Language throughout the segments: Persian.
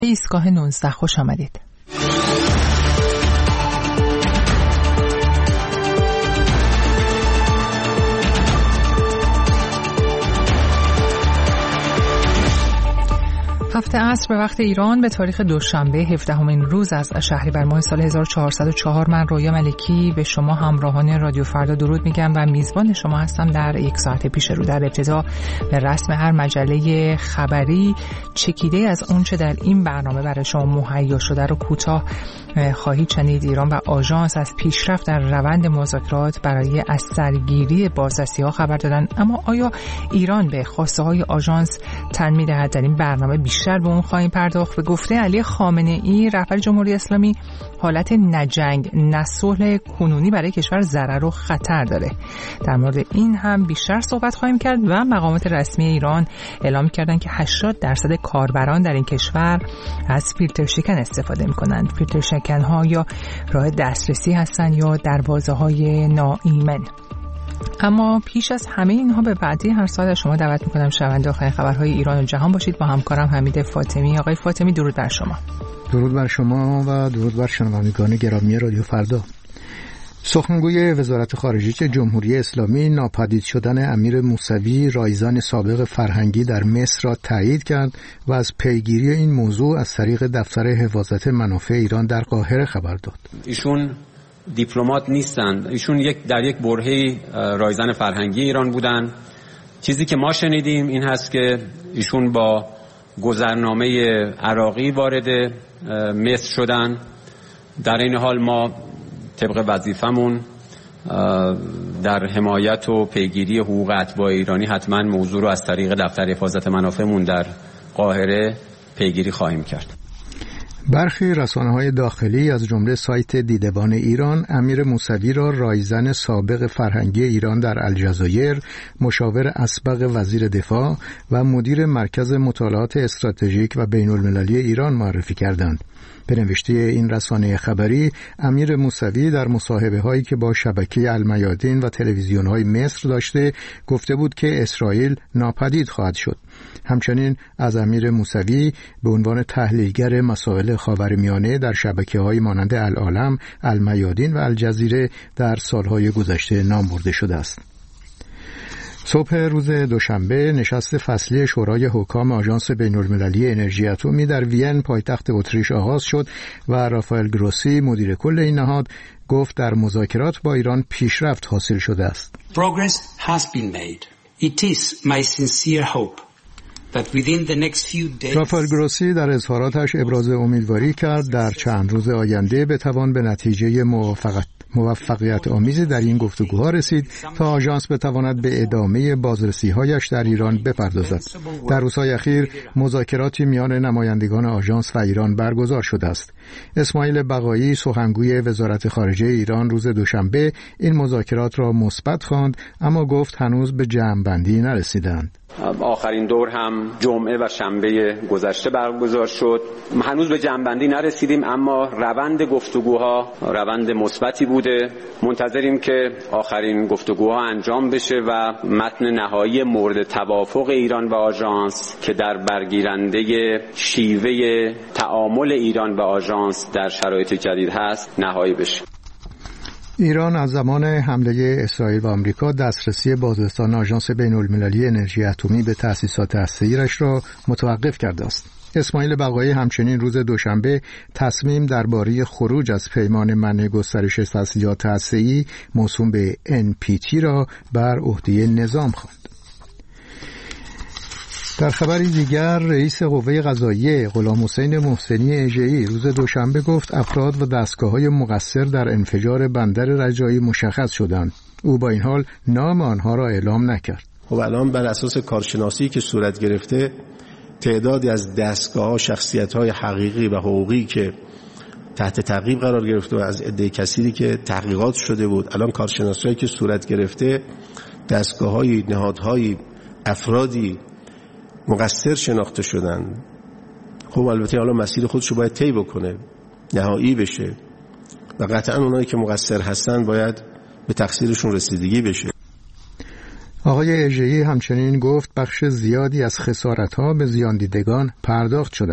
ایستگاه 19 خوش آمدید. هفته عصر به وقت ایران به تاریخ دوشنبه 17مین روز از شهریور ماه سال 1404 من رویا ملکی به شما همراهان رادیو فردا درود میگم و میزبان شما هستم در یک ساعت پیش رو. در ابتدا به رسم هر مجله خبری چکیده از اون چه در این برنامه برای شما مهیا شده رو کوتاه خواهید شنید. ایران و آژانس از پیشرفت در روند مذاکرات برای از سرگیری بازرسی‌ها خبر دادن، اما آیا ایران به خواسته های آژانس تن می‌دهد؟ در این برنامه بیشتر به اون خواهیم پرداخت. به گفته علی خامنه‌ای رهبر جمهوری اسلامی حالت نه جنگ نه صلح کنونی برای کشور ضرر و خطر داره. در مورد این هم بیشتر صحبت خواهیم کرد و مقامات رسمی ایران اعلام کردن که 80% کاربران در این کشور از فیلتر شکن استفاده می‌کنند. فیلتر شکن‌ها یا راه دسترسی هستن یا دروازه‌های ناایمن. اما پیش از همه اینها به بعدی هر ساعت از شما دعوت میکنم شنونده آخرین خبرهای ایران و جهان باشید با همکارم حمید فاطمی. آقای فاطمی درود بر شما. درود بر شما و درود بر شنوندگان گرامی رادیو فردا. سخنگوی وزارت خارجه جمهوری اسلامی ناپدید شدن امیر موسوی رایزن سابق فرهنگی در مصر را تایید کرد و از پیگیری این موضوع از طریق دفتر حفاظت منافع ایران در قاهره خبر داد. ایشون دیپلمات نیستند، ایشون در یک برهه رایزن فرهنگی ایران بودند. چیزی که ما شنیدیم این هست که ایشون با گذرنامه عراقی وارد مصر شدن. در این حال ما طبق وظیفمون در حمایت و پیگیری حقوق اتباع ایرانی حتما موضوع رو از طریق دفتر حفاظت منافعمون در قاهره پیگیری خواهیم کرد. برخی رسانه‌های داخلی از جمله سایت دیدبان ایران امیر موسوی را رایزن سابق فرهنگی ایران در الجزایر، مشاور اسبق وزیر دفاع و مدیر مرکز مطالعات استراتژیک و بین‌المللی ایران معرفی کردند. به نوشته این رسانه خبری، امیر موسوی در مصاحبه‌هایی که با شبکه المیادین و تلویزیون‌های مصر داشته گفته بود که اسرائیل ناپدید خواهد شد. همچنین از امیر موسوی به عنوان تحلیلگر مسائل خاورمیانه در شبکه‌های مانند العالم، المیادین و الجزیره در سالهای گذشته نام برده شده است. صبح روز دوشنبه نشست فصلی شورای حکام آژانس بین‌المللی انرژی اتمی در وین پایتخت اتریش آغاز شد و رافائل گروسی مدیر کل این نهاد گفت در مذاکرات با ایران پیشرفت حاصل شده است. Progress has been made. It is my sincere hope that within the next few days رافائل گروسی در اظهاراتش ابراز امیدواری کرد در چند روز آینده بتوان به نتیجه موفقیت آمیزی در این گفتگوها رسید تا آژانس بتواند به ادامه بازرسی‌هایش در ایران بپردازد. در روزهای اخیر مذاکراتی میان نمایندگان آژانس و ایران برگزار شده است. اسماعیل بقایی سخنگوی وزارت خارجه ایران روز دوشنبه این مذاکرات را مثبت خواند، اما گفت هنوز به جمع‌بندی نرسیدند. آخرین دور هم جمعه و شنبه گذشته برگزار شد. هنوز به جمع‌بندی نرسیدیم، اما روند گفتگوها روند مثبتی بوده. منتظریم که آخرین گفتگوها انجام بشه و متن نهایی مورد توافق ایران و آژانس که در برگیرنده شیوه تعامل ایران و آژانس در شرایط جدید هست نهایی بشه. ایران از زمان حمله اسرائیل و آمریکا دسترسی بازرسان آژانس بین‌المللی انرژی اتمی به تأسیسات هسته‌ای‌اش را متوقف کرده است. اسماعیل بقایی همچنین روز دوشنبه تصمیم درباره خروج از پیمان منع گسترش تسلیحات هسته‌ای موسوم به NPT را بر عهده نظام خواند. در خبری دیگر رئیس قوه قضاییه غلامحسین محسنی اژه‌ای روز دوشنبه گفت افراد و دستگاه‌های مقصر در انفجار بندر رجایی مشخص شدند. او با این حال نام آنها را اعلام نکرد. خب الان بر اساس کارشناسی که صورت گرفته تعدادی از دستگاه‌ها، شخصیت‌های حقیقی و حقوقی که تحت تعقیب قرار گرفته و از عده کثیری که تحقیقات شده بود، الان کارشناسی‌هایی که صورت گرفته دستگاه‌های، نهادهای، افرادی مقصر شناخته شدن. خب البته حالا مسیر خودشو باید طی بکنه، نهایی بشه و قطعا اونایی که مقصر هستن باید به تقصیرشون رسیدگی بشه. آقای اژه‌ای همچنین گفت بخش زیادی از خسارت‌ها به زیان دیدگان پرداخت شده است.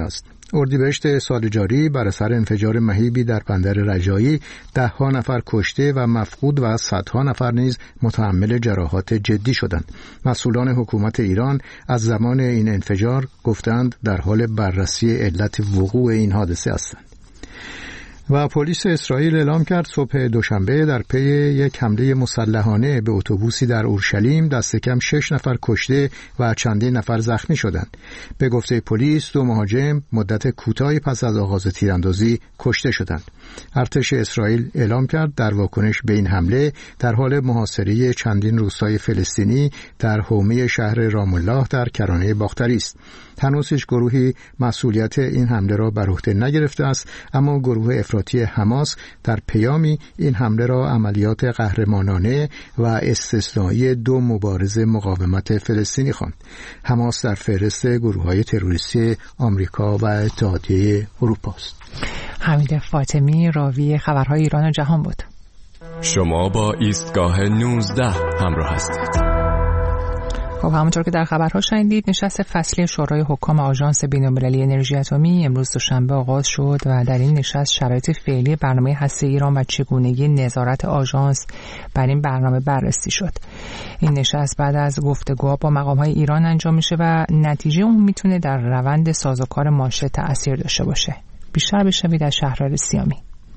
اردیبهشت سال جاری بر اثر انفجار مهیبی در بندر رجایی 10 نفر کشته و مفقود و صدها نفر نیز متحمل جراحات جدی شدند. مسئولان حکومت ایران از زمان این انفجار گفتند در حال بررسی علت وقوع این حادثه هستند. و پلیس اسرائیل اعلام کرد صبح دوشنبه در پی یک حمله مسلحانه به اتوبوسی در اورشلیم دست کم 6 نفر کشته و چندین نفر زخمی شدند. به گفته پلیس 2 مهاجم مدت کوتاهی پس از آغاز تیراندازی کشته شدند. ارتش اسرائیل اعلام کرد در واکنش به این حمله در حال محاصره چندین روستای فلسطینی در حومه شهر رام الله در کرانه باختری است. هنوز هیچ گروهی مسئولیت این حمله را بر عهده نگرفته است، اما گروه افراطی حماس در پیامی این حمله را عملیات قهرمانانه و استثنایی 2 مبارز مقاومت فلسطینی خواند. حماس در فهرست گروه‌های تروریستی آمریکا و اتحادیه اروپا است. حمید فاطمی راوی خبرهای ایران و جهان بود. شما با ایستگاه 19 همراه هستید. خب همونطور که در خبرها شنیدید نشست فصلی شورای حکام آژانس بین‌المللی انرژی اتمی امروز دوشنبه آغاز شد و در این نشست شرایط فعلی برنامه هسته‌ای ایران و چگونگی نظارت آژانس بر این برنامه بررسی شد. این نشست بعد از گفتگوها با مقام‌های ایران انجام میشه و نتیجه اون میتونه در روند سازوکار ماشه تأثیر داشته باشه. بیشتر بشنوید از شهریار سیامی.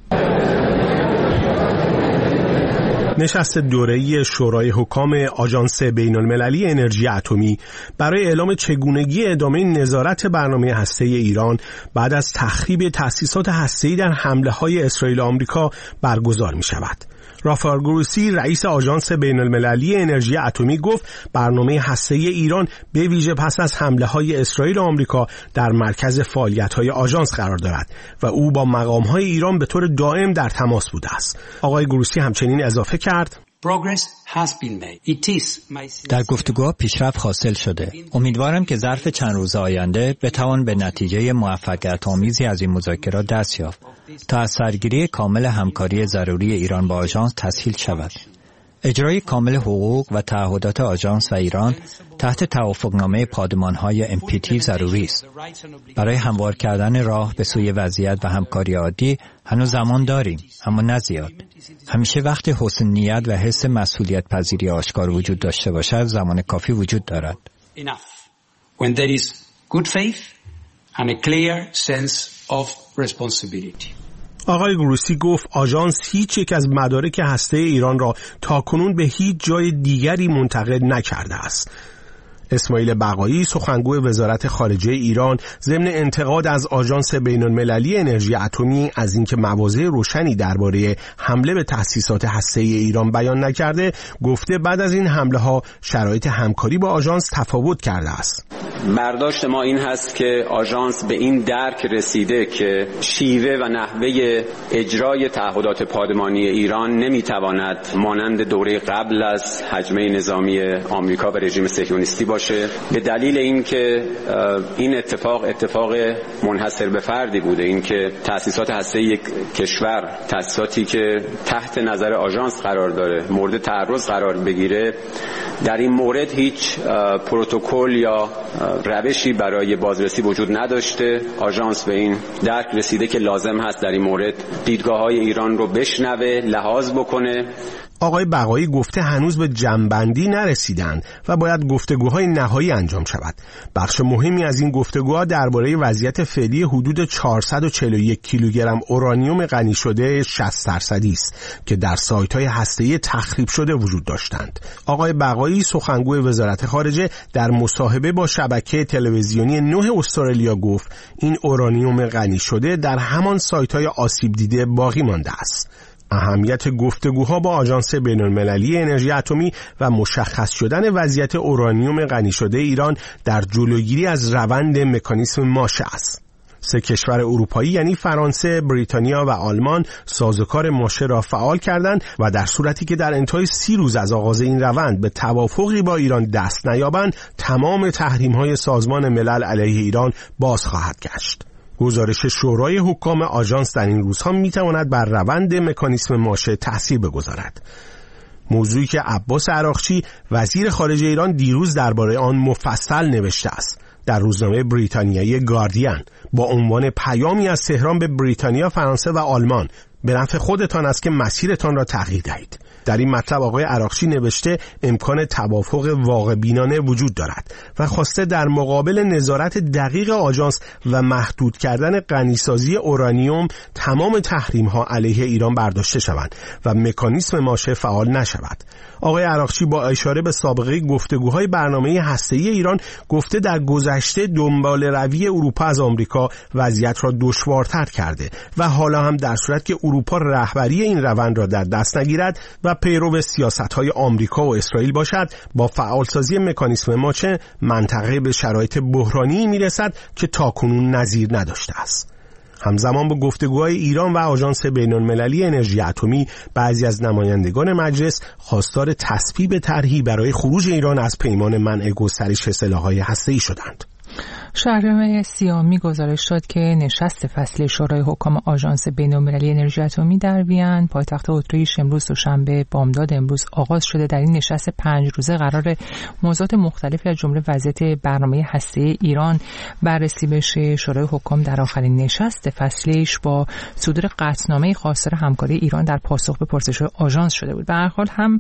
نشست دوره‌ای شورای حکام آژانس بین‌المللی انرژی اتمی برای اعلام چگونگی ادامه نظارت برنامه هسته‌ای ایران بعد از تخریب تأسیسات هسته‌ای در حمله‌های اسرائیل و آمریکا برگزار می‌شود. رافائل گروسی رئیس آژانس بین‌المللی انرژی اتمی گفت برنامه هسته‌ای ایران به ویژه پس از حمله‌های اسرائیل و آمریکا در مرکز فعالیت‌های آژانس قرار دارد و او با مقام‌های ایران به طور دائم در تماس بوده است. آقای گروسی همچنین اضافه کرد در گفتگوها پیشرفت حاصل شده. امیدوارم که ظرف چند روز آینده بتوان به نتیجه موفقیت‌آمیزی از این مذاکرات دست یافت تا از سرگیری کامل همکاری ضروری ایران با آژانس تسهیل شود. اجرای کامل حقوق و تعهدات آژانس و ایران تحت توافقنامه پادمان‌های NPT ضروری است. برای هموار کردن راه به سوی وضعیت و همکاری عادی هنوز زمان داریم، اما نه زیاد. همیشه وقتی حسن نیت و حس مسئولیت پذیری آشکار وجود داشته باشد، زمان کافی وجود دارد. When there is good faith and a clear sense of responsibility. آقای گروسی گفت آژانس هیچ یک از مدارک هسته‌ای ایران را تاکنون به هیچ جای دیگری منتقل نکرده است. اسماعیل بقایی سخنگوی وزارت خارجه ایران ضمن انتقاد از آژانس بین‌المللی انرژی اتمی از اینکه مواضع روشنی درباره حمله به تأسیسات هسته‌ای ایران بیان نکرده، گفته بعد از این حمله‌ها شرایط همکاری با آژانس تفاوت کرده است. برداشت ما این هست که آژانس به این درک رسیده که شیوه و نحوه اجرای تعهدات پادمانی ایران نمیتواند مانند دوره قبل از هجمه نظامی آمریکا و رژیم صهیونیستی باشه، به دلیل اینکه این اتفاق منحصر به فردی بوده. اینکه تأسیسات هسته‌ای یک کشور، تأسیساتی که تحت نظر آژانس قرار داره، مورد تعرض قرار بگیره، در این مورد هیچ پروتکل یا روشی برای بازرسی وجود نداشته. آژانس به این درک رسیده که لازم هست در این مورد دیدگاه‌های ایران رو بشنوه، لحاظ بکنه. آقای بقایی گفته هنوز به جمع‌بندی نرسیدند و باید گفتگوهای نهایی انجام شود. بخش مهمی از این گفتگوها درباره وضعیت فعلی حدود 441 کیلوگرم اورانیوم غنی شده 60% است که در سایت‌های هسته‌ای تخریب شده وجود داشتند. آقای بقایی سخنگوی وزارت خارجه در مصاحبه با شبکه تلویزیونی 9 استرالیا گفت این اورانیوم غنی شده در همان سایت‌های آسیب دیده باقی مانده است. اهمیت گفتگوها با آژانس بین‌المللی انرژی اتمی و مشخص شدن وضعیت اورانیوم غنی شده ایران در جلوگیری از روند مکانیسم ماشه است. 3 کشور اروپایی یعنی فرانسه، بریتانیا و آلمان سازوکار ماشه را فعال کردند و در صورتی که در انتهای 30 روز از آغاز این روند به توافقی با ایران دست نیابند، تمام تحریم‌های سازمان ملل علیه ایران باز خواهد گشت. گزارش شورای حکام آژانس در این روزها میتواند بر روند مکانیسم ماشه تأثیر بگذارد. موضوعی که عباس عراقچی وزیر خارجه ایران دیروز درباره آن مفصل نوشته است. در روزنامه بریتانیایی گاردین با عنوان پیامی از تهران به بریتانیا، فرانسه و آلمان: به نفع خودتان است که مسیرتان را تغییر دهید. در این مطلب آقای عراقچی نوشته امکان توافق واقع بینانه وجود دارد و خواسته در مقابل نظارت دقیق آژانس و محدود کردن غنیسازی اورانیوم تمام تحریم‌ها علیه ایران برداشته شوند و مکانیسم ماشه فعال نشود. آقای عراقچی با اشاره به سابقه گفتگوهای برنامه هسته‌ای ایران گفته در گذشته دنبال روی اروپا از آمریکا وضعیت را دشوارتر کرده و حالا هم در صورت که اروپا رهبری این روند را در دست نگیرد و پیرو سیاست‌های آمریکا و اسرائیل باشد، با فعالسازی مکانیسم ماشه منطقه به شرایط بحرانی میرسد که تاکنون نظیر نداشته است. همزمان با گفتگوهای ایران و آژانس بین‌المللی انرژی اتمی، بعضی از نمایندگان مجلس خواستار تصویب طرحی برای خروج ایران از پیمان منع گسترش سلاح‌های هسته‌ای شدند. شهریار سیامی گزارش داد که نشست فصلی شورای حکام آژانس بین‌المللی انرژی اتمی در وین، پایتخت اتریش، امروز دوشنبه بامداد امروز آغاز شده. در این نشست 5 روزه قرار موضوعات مختلفی از جمله وضعیت برنامه هسته‌ای ایران بررسی بشه. شورای حکام در آخرین نشست فصلیش با صدور قطعنامه خواستار همکاری ایران در پاسخ به پرسش‌های آژانس شده بود. به هر حال هم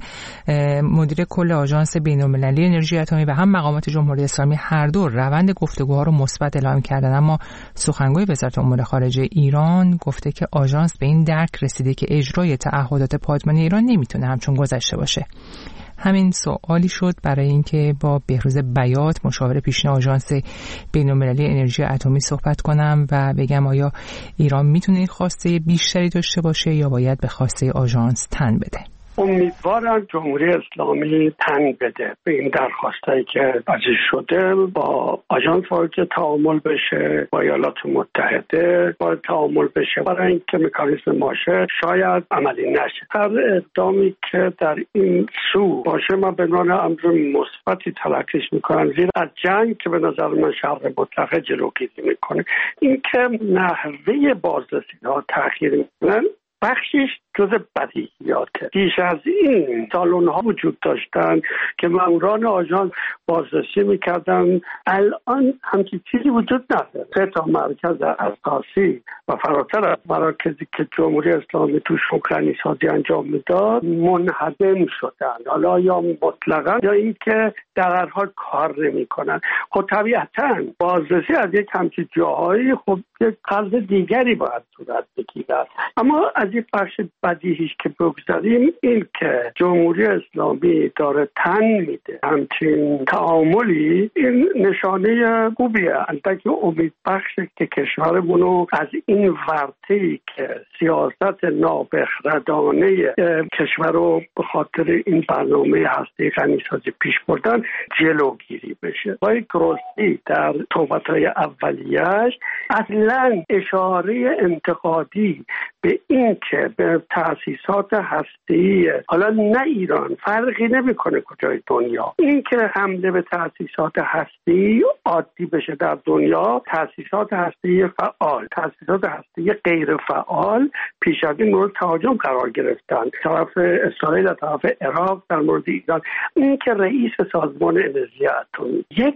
مدیر کل آژانس بین‌المللی انرژی اتمی و هم مقامات جمهوری اسلامی هر دو روند گفتگوها رو مثبت اعلام کردن، اما سخنگوی وزارت امور خارجه ایران گفته که آژانس به این درک رسیده که اجرای تعهدات پادمان ایران نمیتونه همچون گذشته باشه. همین سوالی شد برای اینکه با بهروز بیات، مشاور پیشین آژانس بین‌المللی انرژی اتمی صحبت کنم و بگم آیا ایران میتونه این خواسته بیشتری داشته باشه یا باید به خواسته آژانس تن بده. امیدوارم جمهوری اسلامی تن بده به این درخواستایی که ازش شده، با آژانس وارد تعامل بشه، با ایالات متحده وارد تعامل بشه برای اینکه مکانیسم ماشه شاید عملی نشه. هر اقدامی که در این سو باشه من به عنوان امر مثبتی تلقیش میکنم، زیرا از جنگ که به نظر من شر مطلقه جلوگیری میکنه. اینکه نحوه بازرسی‌ها تأخیر میکنن بخشش جز بدیهیاته. پیش از این سالن‌ها وجود داشتن که ماموران آژانس بازرسی میکردن، الان همچین چیزی وجود نداره. 3 تا مرکز اساسی و فراتر از مراکزی که جمهوری اسلامی توش غنیسازی انجام میداد منهدم شدن، حالا یا مطلقاً یا اینکه در هر حال کار نمیکنن. خب طبیعتاً بازرسی از یک همچین جاهایی خب یک قرض دیگری باید صورت بگیرد. اما از این بخش بدیهیش که بگذاریم، این که جمهوری اسلامی داره تن میده همچین تعاملی، این نشانه خوبیه، البته امید بخشه که کشورمونو از این ورطه‌ای که سیاست نابخردانه کشور رو به خاطر این برنامه هسته غنیسازی پیش بردن جلوگیری بشه. آقای گروسی در صحبت‌های اولیه‌اش اصلاً اشاره انتقادی به این که به تأسیسات هسته‌ای، حالا نه ایران، فرقی نمیکنه کجای دنیا، این که حمله به تأسیسات هسته‌ای عادی بشه در دنیا، تأسیسات هسته‌ای فعال، تأسیسات هسته‌ای غیر فعال پیش از این مورد تهاجم قرار گرفتن، طرف اسرائیل و طرف عراق در مورد ایران. این که رئیس سازمان انرژی اتمی یک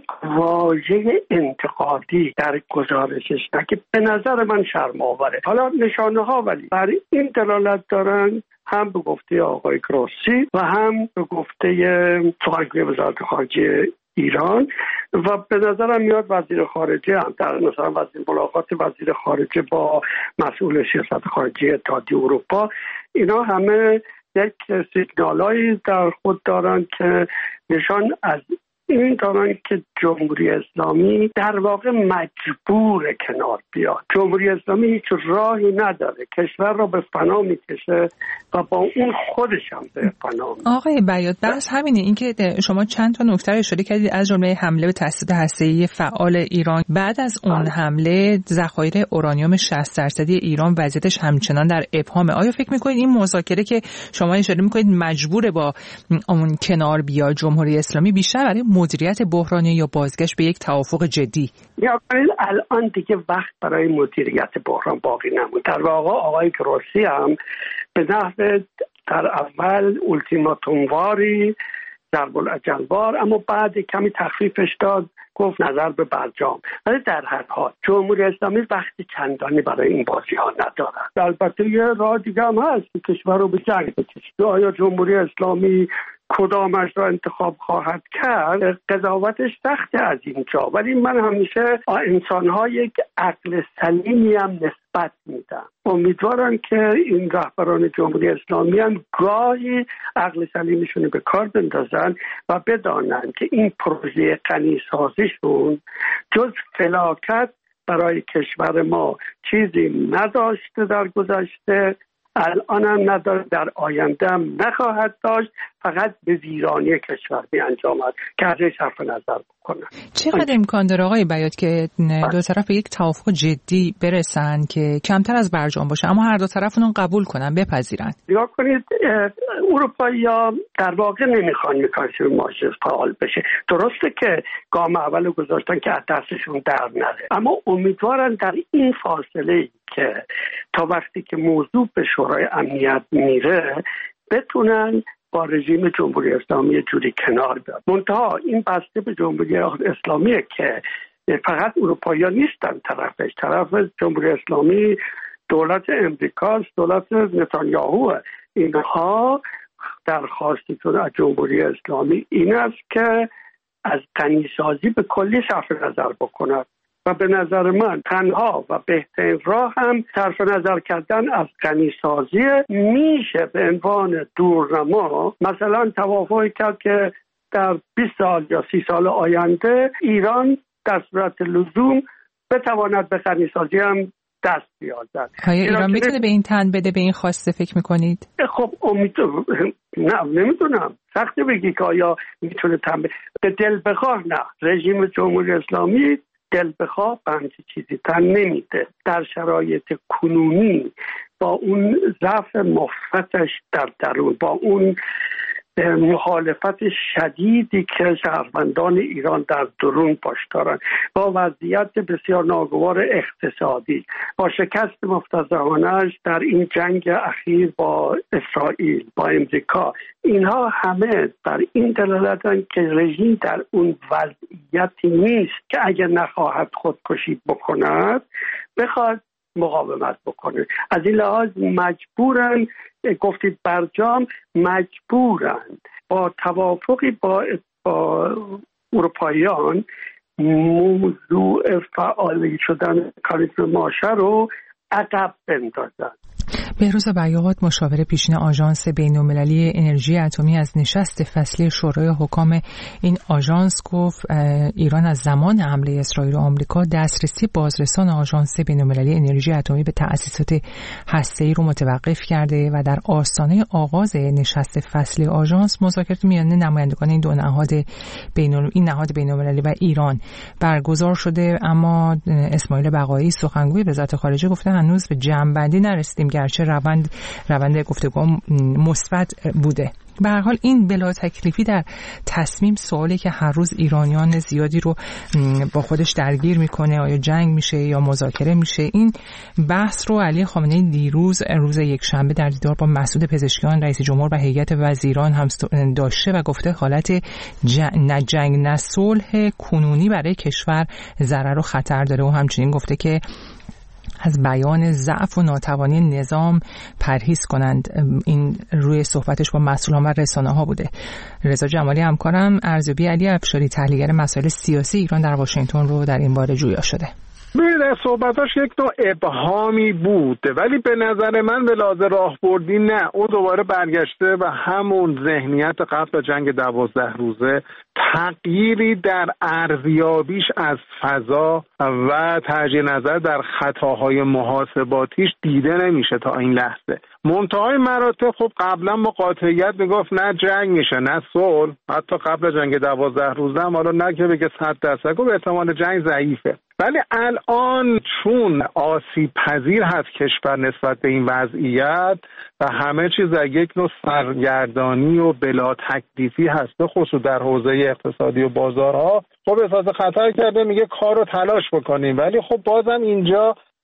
واژه انتقادی در گزارشش نگه، به نظر من شرم‌آوره. حالا نشانه‌ها ولی برای این دلالت دارن، هم به گفته آقای گروسی و هم به گفته سخنگوی وزارت خارجه ایران و به نظرم میاد وزیر خارجه هم در مثلا ملاقات وزیر خارجه با مسئول سیاست خارجی اتحادیه اروپا، اینا همه یک سیگنالایی در خود دارن که نشان از این دارن که جمهوری اسلامی در واقع مجبور کنار بیاد. جمهوری اسلامی هیچ راهی نداره، کشور را به فنا میکشه و با اون خودش هم به فنا میکشه. آقای بیات، بس همینه، اینکه شما چند تا نکته اشاره کردید، از جمله حمله به تأسیسات هسته‌ای فعال ایران. بعد از اون حمله ذخایر اورانیوم 60% ایران وضعیتش همچنان در ابهامه. آیا فکر میکنید این مذاکره که شما اشاره میکنید مجبور با اون کنار بیاد جمهوری اسلامی بیشتر برای مدیریت بحرانی یا بازگشت به یک توافق جدی؟ یا الان دیگه وقت برای مدیریت بحران باقی نموند. در واقع آقای گروسی هم به نحو در اول اولتیماتوم واری ضرب الاجل وار، اما بعد کمی تخفیفش داد گفت نظر به برجام. ولی در هر حال جمهوری اسلامی وقتی چندانی برای این بازی ها ندارد. البته یه راه دیگه هم هست که کشور رو به جنگ بکشه. آیا جمهوری اسلامی کدامش را انتخاب خواهد کرد؟ قضاوتش سخته از اینجا، ولی من همیشه انسان‌ها یک عقل سلیمی هم نسبت میدم. امیدوارم که این رهبران جمهوری اسلامی هم گاهی عقل سلیمشون به کار بندازن و بدانن که این پروژه غنی‌سازیشون جز فلاکت برای کشور ما چیزی نداشته در گذشته، الان هم نداره، در آینده هم نخواهد داشت، فقط به ویرانی کشور می انجامد که ازش حرف نظر بکنن. چقدر امکان داره آقای بیات که دو طرف به یک توافق جدی برسن که کمتر از برجام باشه اما هر دو طرف اون قبول کنن، بپذیرن؟ نگاه کنید، اروپایی‌ها در واقع نمیخوان مکانیزم مهاجرت فعال بشه. درسته که گام اول گذاشتن که از دستشون در نره، اما امیدوارن در این فاصله که تا وقتی که موضوع به شورای امنیت میره بتونن با رژیم جمهوری اسلامی جوری کنار بیاد. منتها این بسته به جمهوری اسلامیه که فقط اروپایی‌ها نیستن طرفش. طرف جمهوری اسلامی دولت امریکاست، دولت نتانیاهو. اینها درخواستشون از جمهوری اسلامی این است که از غنی‌سازی به کلی صرف نظر بکند و به نظر من تنها و بهترین راه هم صرف نظر کردن از غنی‌سازی میشه. به عنوان دورنما مثلا توافقی کرد که در 20 سال یا 30 سال آینده ایران در صورت لزوم بتواند به غنی‌سازی هم دست بیازد. ایران میتونه به این تن بده، به این خواسته فکر میکنید؟ خب نه نمیدونم، سخته بگی که آیا میتونه تن بده. به دل بخواه نه، رژیم جمهوری اسلامی دل بخواه به همچی چیزی تن نمیده. در شرایط کنونی با اون ضعف مفتش در درون، با اون مخالفت شدیدی که شهروندان ایران در درون پاش دارن، با وضعیت بسیار ناگوار اقتصادی، با شکست مفتضحانه‌اش در این جنگ اخیر با اسرائیل، با امریکا، اینها همه بر این دلالتن که رژیم در اون وضعیتی نیست که اگر نخواهد خودکشی بکند بخواد مقاومت بکنه. از این لحاظ مجبورن، گفتید برجام، مجبورن با توافقی با اروپاییان موضوع فعالی شدن کاریسم ماشه رو عقب بندازن. بهروز بیات، مشاور پیشین آژانس بین‌المللی انرژی اتمی، از نشست فصلی شورای حکام این آژانس گفت ایران از زمان حمله اسرائیل و آمریکا دسترسی بازرسان آژانس بین‌المللی انرژی اتمی به تأسیسات هسته‌ای رو متوقف کرده و در آستانه آغاز نشست فصلی آژانس مذاکرات میان نمایندگان این دو نهاد بین‌المللی و ایران برگزار شده. اما اسماعیل بقایی، سخنگوی وزارت خارجه، گفته هنوز به جمع‌بندی نرسیدیم، گرچه روند گفتگو مثبت بوده. به هر حال این بلا تکلیفی در تصمیم سوالی که هر روز ایرانیان زیادی رو با خودش درگیر میکنه، آیا جنگ میشه یا مذاکره میشه. این بحث رو علی خامنه‌ای دیروز روز یکشنبه در دیدار با مسعود پزشکیان رئیس جمهور و هیئت وزیران هم داشته و گفته حالت نه جنگ نه صلح کنونی برای کشور ضرر و خطر داره و همچنین گفته که از بیان ضعف و ناتوانی نظام پرهیز کنند. این روی صحبتش با مسئولان و رسانه‌ها بوده. رضا جمالی همکارم ارزیابی علی افشاری، تحلیلگر مسائل سیاسی ایران در واشنگتن، رو در این باره جویا شده. در صحبتاش یک نوع ابهامی بود، ولی به نظر من به لحاظ راهبردی نه، او دوباره برگشته و همون ذهنیت قبل جنگ 12 روزه، تغییری در ارزیابیش از فضا و ترجیح نظر در خطاهای محاسباتیش دیده نمیشه تا این لحظه. منتهای مراتب خب قبلا با قاطعیت میگفت نه جنگ میشه نه صلح، حتی قبل جنگ 12 روزه هم حالا نه که بگه 100% گفت احتمال جنگ ضعیفه. ولی الان چون آسیب پذیر هست کشور نسبت به این وضعیت و همه چیز در یک نوع سرگردانی و بلا تکلیفی هست، به خصوص در حوزه اقتصادی و بازارها، خب احساس خطر کرده، میگه کار رو تلاش بکنیم. ولی خب بازم اینجا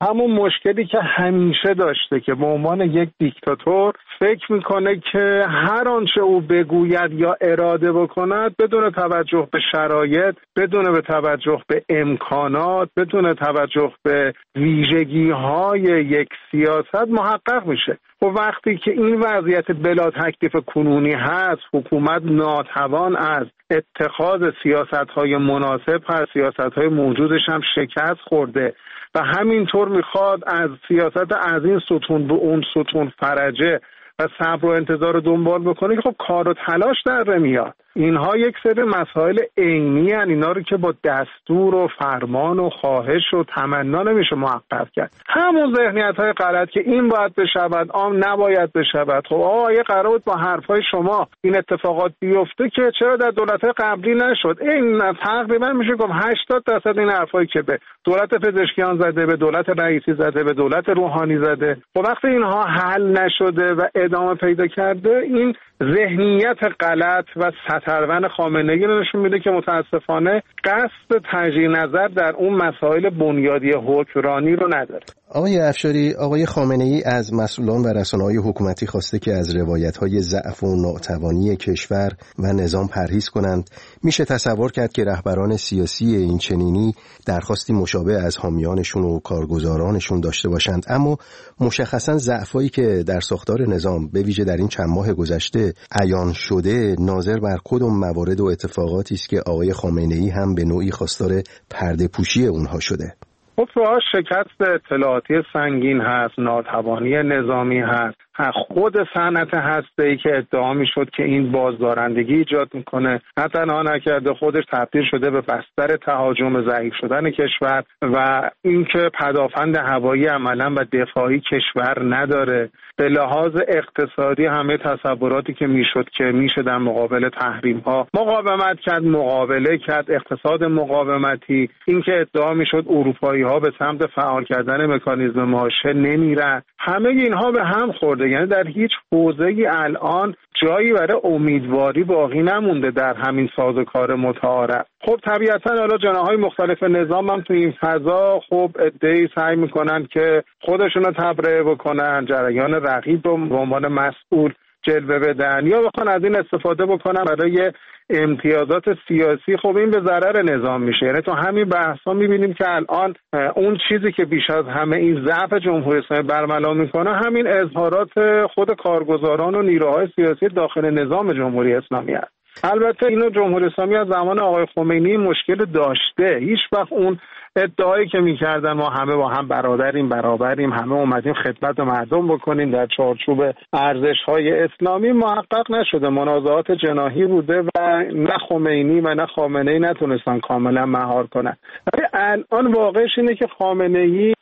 همون مشکلی که همیشه داشته که به عنوان یک دیکتاتور فکر میکنه که هر آنچه او بگوید یا اراده بکند بدون توجه به شرایط، بدون به توجه به امکانات، بدون توجه به ویژگی‌های یک سیاست محقق میشه. و وقتی که این وضعیت بلا تکلیف کنونی هست، حکومت ناتوان از اتخاذ سیاست‌های مناسب هست، سیاست‌های موجودش هم شکست خورده و همینطور میخواد از سیاست از این ستون به اون ستون فرجه و صبر و انتظار دنبال بکنه که خب کار و تلاش در میاد. اینها یک سری مسائل عینی هستند، اینا رو که با دستور و فرمان و خواهش و تمنا نمیشه محقق کرد. همون ذهنیت‌های غلط که این باید بشود، آن نباید بشود. خب آقا قرار بود با حرفای شما این اتفاقات بیفته که چرا در دولت‌های قبلی نشد؟ این تقریبا میشه گفت 80% این حرفایی که به دولت پزشکیان زده، به دولت رئیسی زده، به دولت روحانی زده، خب وقتی اینها حل نشده و ادامه پیدا کرده، این ذهنیت غلط و سطرون خامنه‌ای رو نشون میده که متاسفانه قصد تغییر نظر در اون مسائل بنیادی حکمرانی رو نداره. آقای افشاری، آقای خامنه‌ای از مسئولان و رسانه‌های حکومتی خواسته که از روایت‌های ضعف و ناتوانی کشور و نظام پرهیز کنند. میشه تصور کرد که رهبران سیاسی این چنینی درخواستی مشابه از حامیانشون و کارگزارانشون داشته باشند، اما مشخصاً ضعفایی که در ساختار نظام به ویژه در این چند ماه گذشته عیان شده ناظر بر کدام موارد و اتفاقاتی است که آقای خامنه‌ای هم به نوعی خواستار پرده پوشی اونها شده. خب شکست اطلاعاتی سنگین هست، ناتوانی نظامی هست، خود صنعت هسته‌ای که ادعا می‌شد که این بازدارندگی ایجاد میکنه، نه تنها نکرده خودش تبدیل شده به بستر تهاجم ضعیف شدن کشور و اینکه پدافند هوایی عملاً و دفاعی کشور نداره. به لحاظ اقتصادی همه تصوراتی که میشد که میشه در مقابل تحریم‌ها مقاومت کرد، مقابله کرد، اقتصاد مقاومتی، اینکه ادعا میشد اروپایی‌ها به سمت فعال کردن مکانیزم ماشه نمیرن، همه اینها به هم خورده. یعنی در هیچ حوزه‌ای الان جایی برای امیدواری باقی نمونده در همین سازوکار متعارف. خب طبیعتاً حالا جناح‌های مختلف نظام هم تو این فضا خب عده‌ای سعی میکنن که خودشون رو تبرئه بکنن، جریان رقیب رو به عنوان مسئول جلوه بدن یا بخوان از این استفاده بکنن برای امتیازات سیاسی. خب این به ضرر نظام میشه. یعنی تو همین بحثا میبینیم که الان اون چیزی که بیش از همه این ضعف جمهوری اسلامی برملا میکنه همین اظهارات خود کارگزاران و نیروهای سیاسی داخل نظام جمهوری اسلامی است. البته اینو جمهوری اسلامی از زمان آقای خمینی مشکل داشته. هیچ وقت اون ادعایی که میکردن ما همه با هم برابریم، همه اومدیم خدمت مردم بکنیم در چارچوب ارزش‌های اسلامی، محقق نشده. منازعات جناحی بوده و نه خمینی و نه خامنه‌ای نتونستن کاملا مهار کنن. ولی الان واقعش اینه که خامنه‌ای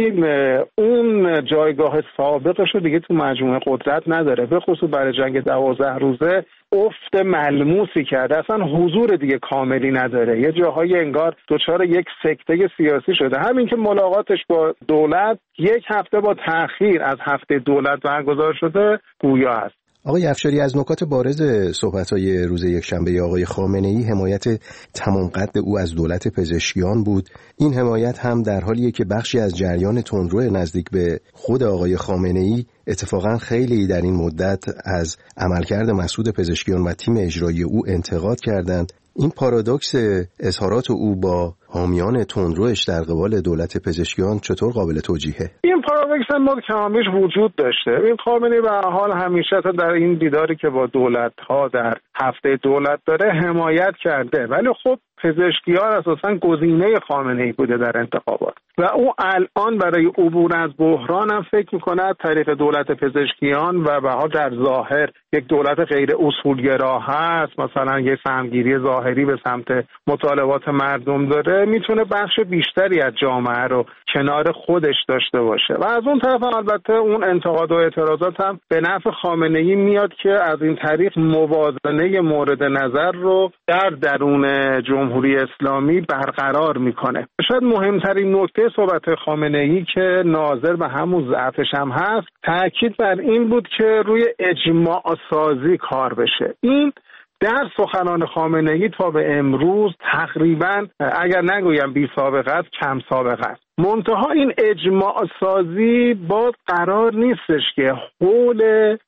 اون جایگاه سابقش رو دیگه تو مجموعه قدرت نداره، به خصوص برای جنگ 12 روزه افت ملموسی کرده، اصلا حضور دیگه کاملی نداره، یه جاهای انگار دچار یک سکته سیاسی شده. همین که ملاقاتش با دولت یک هفته با تأخیر از هفته دولت برگزار شده گویا است. آقای افشاری، از نکات بارز صحبت‌های روز یکشنبه آقای خامنه‌ای حمایت تمام قد او از دولت پزشکیان بود. این حمایت هم در حالیه که بخشی از جریان تندرو نزدیک به خود آقای خامنه‌ای اتفاقا خیلی در این مدت از عملکرد مسعود پزشکیان و تیم اجرایی او انتقاد کردند. این پارادوکس اظهارات او با حامیان تندروش در قبال دولت پزشکیان چطور قابل توجیهه؟ این پارادوکس ما کامش وجود داشته. این خامنه‌ای به هر حال همیشه در این دیداری که با دولت‌ها در هفته دولت داره حمایت کرده، ولی خب پزشکیان اساساً گزینه خامنه‌ای بوده در انتخابات و او الان برای عبور از بحران هم فکر می‌کند طریق دولت پزشکیان و به حال در ظاهر یک دولت غیر اصولگرا هست، مثلا یک سهمگیری ظاهری به سمت مطالبات مردم داره، میتونه بخش بیشتری از جامعه رو کنار خودش داشته باشه. و از اون طرف البته اون انتقاد و اعتراضات هم به نفع خامنه‌ای میاد که از این طریق موازنه مورد نظر رو در درون جمهوری اسلامی برقرار میکنه. شاید مهمترین نکته صحبت خامنه‌ای که ناظر به همون ضعفش هم هست، تاکید بر این بود که روی اجماع سازی کار بشه. این در سخنان خامنه‌ای تا به امروز تقریبا اگر نگویم بی سابقه است، کم سابقه است. منتها این اجماع سازی باز قرار نیستش که حول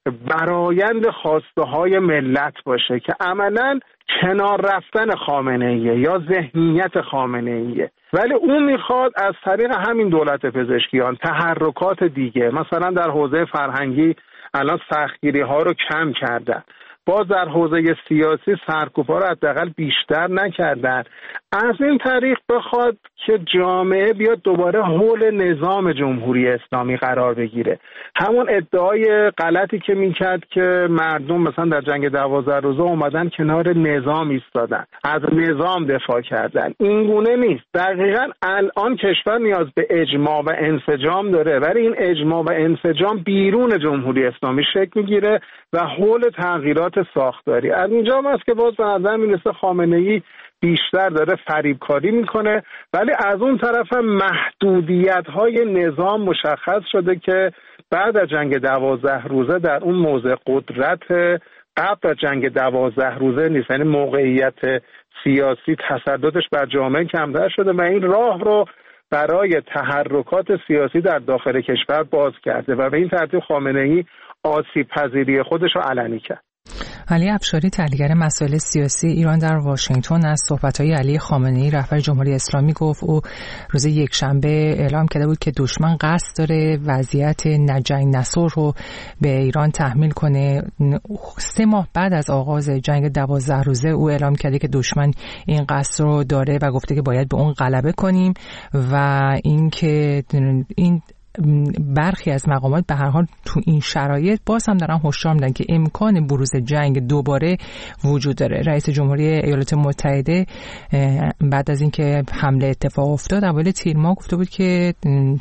برآیند خواسته های ملت باشه که عملاً کنار رفتن خامنه‌ایه یا ذهنیت خامنه‌ایه، ولی اون میخواد از طریق همین دولت پزشکیان تحرکات دیگه، مثلا در حوزه فرهنگی الان سختگیری ها رو کم کردن، باز در حوزه سیاسی سرکوب‌ها رو حداقل بیشتر نکردن، از این طریق بخواد که جامعه بیاد دوباره حول نظام جمهوری اسلامی قرار بگیره. همون ادعای غلطی که میکرد که مردم مثلا در جنگ 12 روزه اومدن کنار نظام ایستادن، از نظام دفاع کردن، این گونه نیست. دقیقاً الان کشور نیاز به اجماع و انسجام داره، ولی این اجماع و انسجام بیرون جمهوری اسلامی شکل میگیره و حول تغییرات ساختاری. از اینجا هم است که باز به نظر میرسه خامنه‌ای بیشتر داره فریبکاری میکنه، ولی از اون طرف هم محدودیت‌های نظام مشخص شده که بعد از جنگ 12 روزه در اون موضع قدرت قبل از جنگ 12 روزه نیست، یعنی موقعیت سیاسی تسلطش بر جامعه کمتر شده و این راه رو برای تحرکات سیاسی در داخل کشور باز کرده و به این ترتیب خامنه‌ای آسیب پذیری خودش رو علنی کرد. علی افشاری، تحلیلگر مسائل سیاسی ایران در واشنگتن، از صحبت‌های علی خامنه‌ای رهبر جمهوری اسلامی گفت او روز یکشنبه اعلام کرده بود که دشمن قصد داره وضعیت نجنگ نسور رو به ایران تحمیل کنه. 3 ماه بعد از آغاز جنگ 12 روزه او اعلام کرده که دشمن این قصد رو داره و گفته که باید به اون غلبه کنیم و اینکه این برخی از مقامات به هر حال تو این شرایط باز هم دارن هشدار میدن که امکان بروز جنگ دوباره وجود داره. رئیس جمهوری ایالات متحده بعد از اینکه حمله اتفاق افتاد اوایل تیر ماه گفته بود که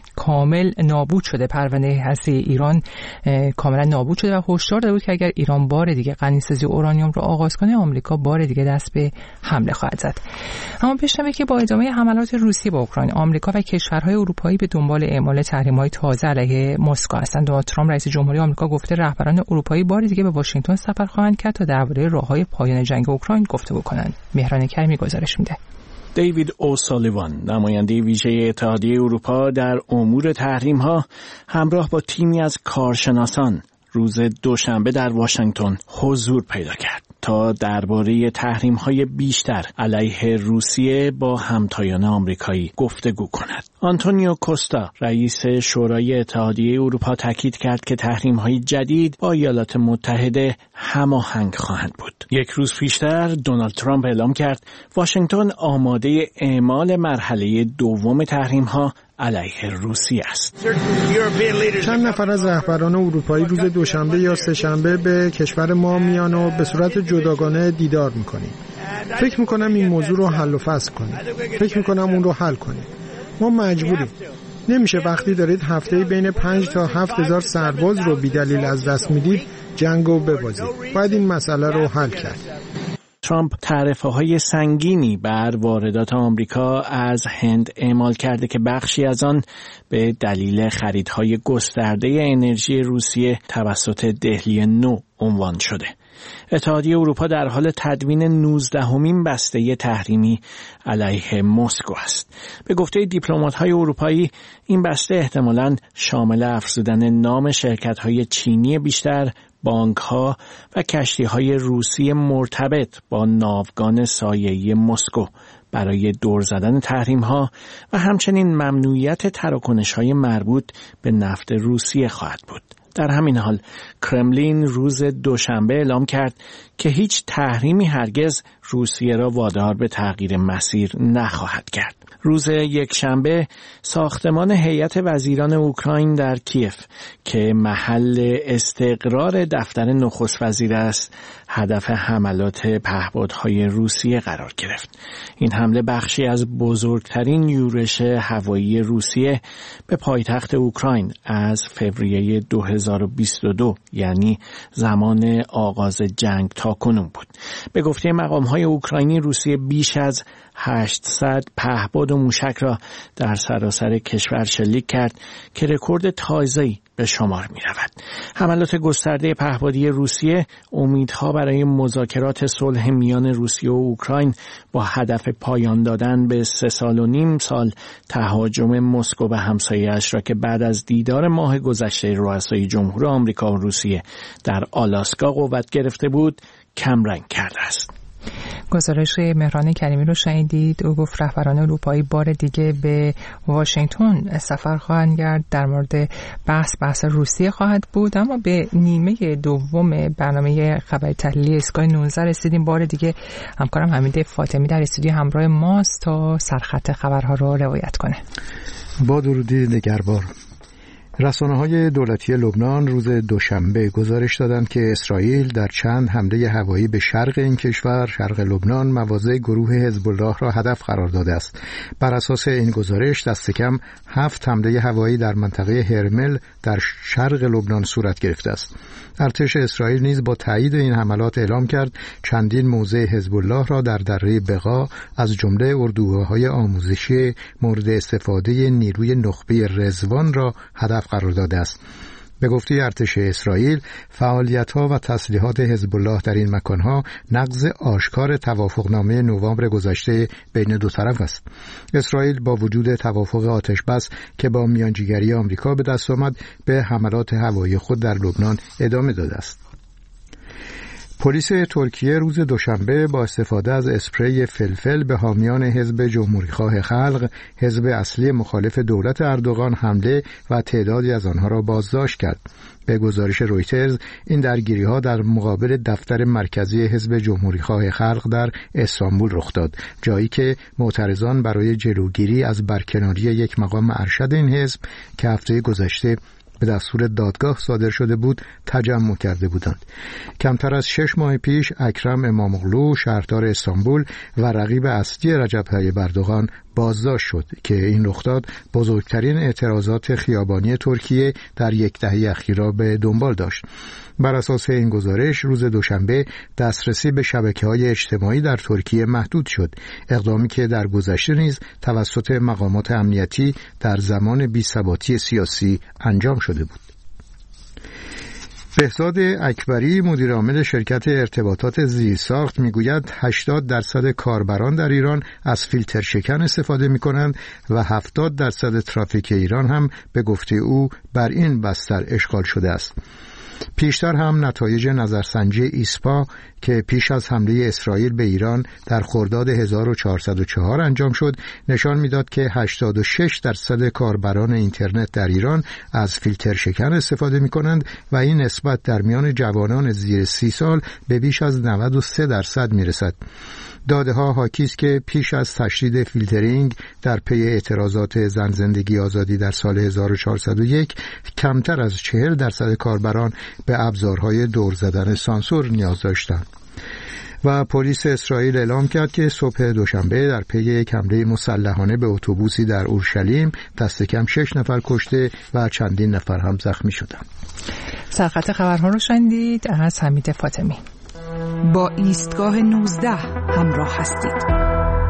کامل نابود شده، پرونده هسته ایران کاملا نابود شده و هشدار داده بود که اگر ایران بار دیگه غنیسازی اورانیوم رو آغاز کنه آمریکا بار دیگه دست به حمله خواهد زد. اما بشنوید که با ادامه حملات روسیه به اوکراین، آمریکا و کشورهای اروپایی به دنبال اعمال تحریم‌های تازه علیه مسکو هستند. دونالد ترامپ رئیس جمهوری آمریکا گفته رهبران اروپایی بار دیگه به واشنگتن سفر خواهند کرد تا درباره راههای پایان جنگ اوکراین گفتگو کنند. مهران کریمی گزارش میده. دیوید اوسالیوان، نماینده ویژه اتحادیه اروپا در امور تحریم‌ها، همراه با تیمی از کارشناسان روز دوشنبه در واشنگتن حضور پیدا کرد تا درباره تحریم‌های بیشتر علیه روسیه با همتایان آمریکایی گفتگو کند. آنتونیو کوستا، رئیس شورای اتحادیه اروپا، تاکید کرد که تحریم‌های جدید با ایالات متحده هماهنگ خواهند بود. یک روز پیشتر دونالد ترامپ اعلام کرد واشنگتن آماده اعمال مرحله دوم تحریم‌ها علیه روسیه است. چند نفر از رهبران اروپایی روز دوشنبه یا سه‌شنبه به کشور ما میان و به صورت جداگانه دیدار میکنیم. فکر میکنم این موضوع رو حل و فصل کنیم. فکر میکنم اون رو حل کنیم. ما مجبوریم. نمیشه وقتی دارید هفته‌ای بین 5 تا 7,000 سرباز رو بی‌دلیل از دست میدید جنگ رو ببازید. باید این مسئله رو حل کرد. ترامپ تعرفه‌های سنگینی بر واردات آمریکا از هند اعمال کرده که بخشی از آن به دلیل خریدهای گسترده انرژی روسیه توسط دهلی نو عنوان شده. اتحادیه اروپا در حال تدوین 19مین بسته تحریمی علیه مسکو است. به گفته دیپلمات‌های اروپایی این بسته احتمالاً شامل افزودن نام شرکت‌های چینی بیشتر، بانک‌ها و کشتی‌های روسی مرتبط با ناوگان سایه‌ای مسکو برای دور زدن تحریم‌ها و همچنین ممنوعیت تراکنش‌های مربوط به نفت روسیه خواهد بود. در همین حال کرملین روز دوشنبه اعلام کرد که هیچ تحریمی هرگز روسیه را وادار به تغییر مسیر نخواهد کرد. روز یکشنبه ساختمان هیئت وزیران اوکراین در کیف که محل استقرار دفتر نخست وزیر است، هدف حملات پهپادهای روسیه قرار گرفت. این حمله بخشی از بزرگترین یورش هوایی روسیه به پایتخت اوکراین از فوریه 2022 یعنی زمان آغاز جنگ تا کنون بود. به گفته مقام‌های نیروهای اوکراینی روسیه بیش از 800 پهپاد و موشک را در سراسر کشور شلیک کرد که رکورد تازه‌ای به شمار می‌رود. حملات گسترده پهپادی روسیه امیدها برای مذاکرات صلح میان روسیه و اوکراین با هدف پایان دادن به 3.5 سال تهاجم مسکو به همسایه‌اش را که بعد از دیدار ماه گذشته رؤسای جمهور آمریکا و روسیه در آلاسکا قوت گرفته بود کمرنگ کرده است. گزارش مهران کریمی رو شنیدید. او گفت رهبران اروپایی بار دیگه به واشنگتن سفر خواهند کرد. در مورد بحث روسیه خواهد بود. اما به نیمه دوم برنامه خبری تحلیلی اسکای 19 رسیدیم. بار دیگه همکارم حمید فاطمی در استودیو همراه ماست تا سرخط خبرها رو روایت کنه. با درودی دگربار. رسانه‌های دولتی لبنان روز دوشنبه گزارش دادند که اسرائیل در چند حمله هوایی به شرق این کشور، شرق لبنان، مواضع گروه حزب الله را هدف قرار داده است. بر اساس این گزارش دست کم 7 حمله هوایی در منطقه هرمل در شرق لبنان صورت گرفته است. ارتش اسرائیل نیز با تایید این حملات اعلام کرد چندین موضع حزب الله را در دره بقا از جمله اردوگاه‌های آموزشی مورد استفاده نیروی نخبه رضوان را هدف قرار داده است. به گفته ارتش اسرائیل، فعالیت‌ها و تسلیحات حزب الله در این مکان‌ها نقض آشکار توافقنامه نوامبر گذشته بین دو طرف است. اسرائیل با وجود توافق آتش‌بس که با میانجیگری آمریکا به دست آمد، به حملات هوایی خود در لبنان ادامه داده است. پلیس ترکیه روز دوشنبه با استفاده از اسپری فلفل به حامیان حزب جمهوریخواه خلق، حزب اصلی مخالف دولت اردوغان، حمله و تعدادی از آنها را بازداشت کرد. به گزارش رویترز این درگیری‌ها در مقابل دفتر مرکزی حزب جمهوریخواه خلق در استانبول رخ داد، جایی که معترضان برای جلوگیری از برکناری یک مقام ارشد این حزب که هفته گذشته به دستور دادگاه صادر شده بود تجمع کرده بودند. کمتر از 6 ماه پیش اکرم اماموغلو شهردار استانبول و رقیب اصلی رجب طیب اردوغان بازداشت شد که این رخداد بزرگترین اعتراضات خیابانی ترکیه در یک دهه اخیر را به دنبال داشت. بر اساس این گزارش روز دوشنبه دسترسی به شبکه‌های اجتماعی در ترکیه محدود شد، اقدامی که در گذشته نیز توسط مقامات امنیتی در زمان بی‌ثباتی سیاسی انجام شده بود. بهزاد اکبری مدیرعامل شرکت ارتباطات زیرساخت میگوید 80% کاربران در ایران از فیلتر شکن استفاده می‌کنند و 70% ترافیک ایران هم به گفته او بر این بستر اشغال شده است. پیشتر هم نتایج نظرسنجی ایسپا که پیش از حمله اسرائیل به ایران در خرداد 1404 انجام شد نشان میداد که 86% کاربران اینترنت در ایران از فیلتر شکن استفاده می کنند و این نسبت در میان جوانان زیر 30 سال به بیش از 93% می رسد. داده ها حاکی است که پیش از تشدید فیلترینگ در پی اعتراضات زن زندگی آزادی در سال 1401 کمتر از 40% کاربران به ابزارهای دور زدن سانسور نیاز داشتند. و پلیس اسرائیل اعلام کرد که صبح دوشنبه در پی یک حمله مسلحانه به اتوبوسی در اورشلیم دست کم 6 نفر کشته و چندین نفر هم زخمی شدند. سرخط خبرها رو شنیدید از حمید فاطمی. با ایستگاه 19 همراه هستید.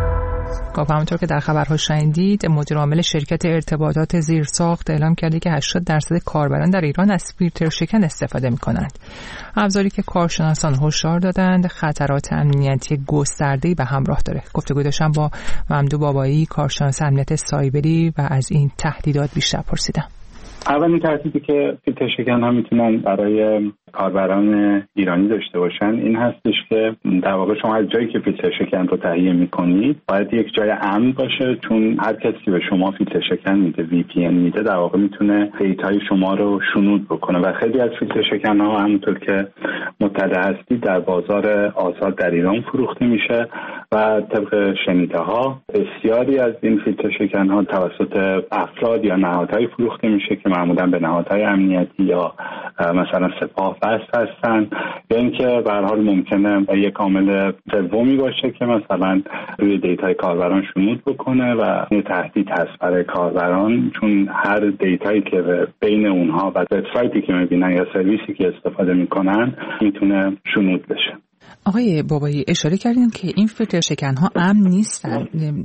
همونطور که در خبرها شنیدید، مدیر عامل شرکت ارتباطات زیرساخت اعلام کرده که 80% کاربران در ایران از فیلتر شکن استفاده می‌کنند. ابزاری که کارشناسان هشدار دادند خطرات امنیتی گسترده‌ای به همراه داره. گفتگو داشتم با ممدوح بابایی، کارشناس امنیت سایبری، و از این تهدیدات بیشتر پرسیدم. اولین تهدیدی که فیلتر شکن ها میتونن برای کاربران ایرانی داشته باشن این هستش که در واقع شما از جایی که فیلتر شکن رو تهیه میکنید باید یک جای امن باشه، چون هر کسی به شما فیلتر شکن میده، VPN میده، در واقع میتونه دیتای شما رو شنود بکنه و خیلی از فیلتر شکن ها همونطور که مطلع هستید در بازار آزاد در ایران فروخته میشه و طبق شنیده ها بسیاری از این فیلتر شکن ها توسط افراد یا نهادهای فروخته میشه که معمولا به نهادهای امنیتی یا مثلا سپاه بست هستن، یا اینکه به هر حال ممکنه یک عامل سومی باشه که مثلا روی دیتای کاربران شنود بکنه و یه تهدید هست برای کاربران، چون هر دیتایی که بین اونها و وبسایتی که میبینن یا سرویسی که استفاده میکنن میتونه شنود بشه. آقای بابایی اشاره کردین که این فیلتر شکن‌ها امن نیستن.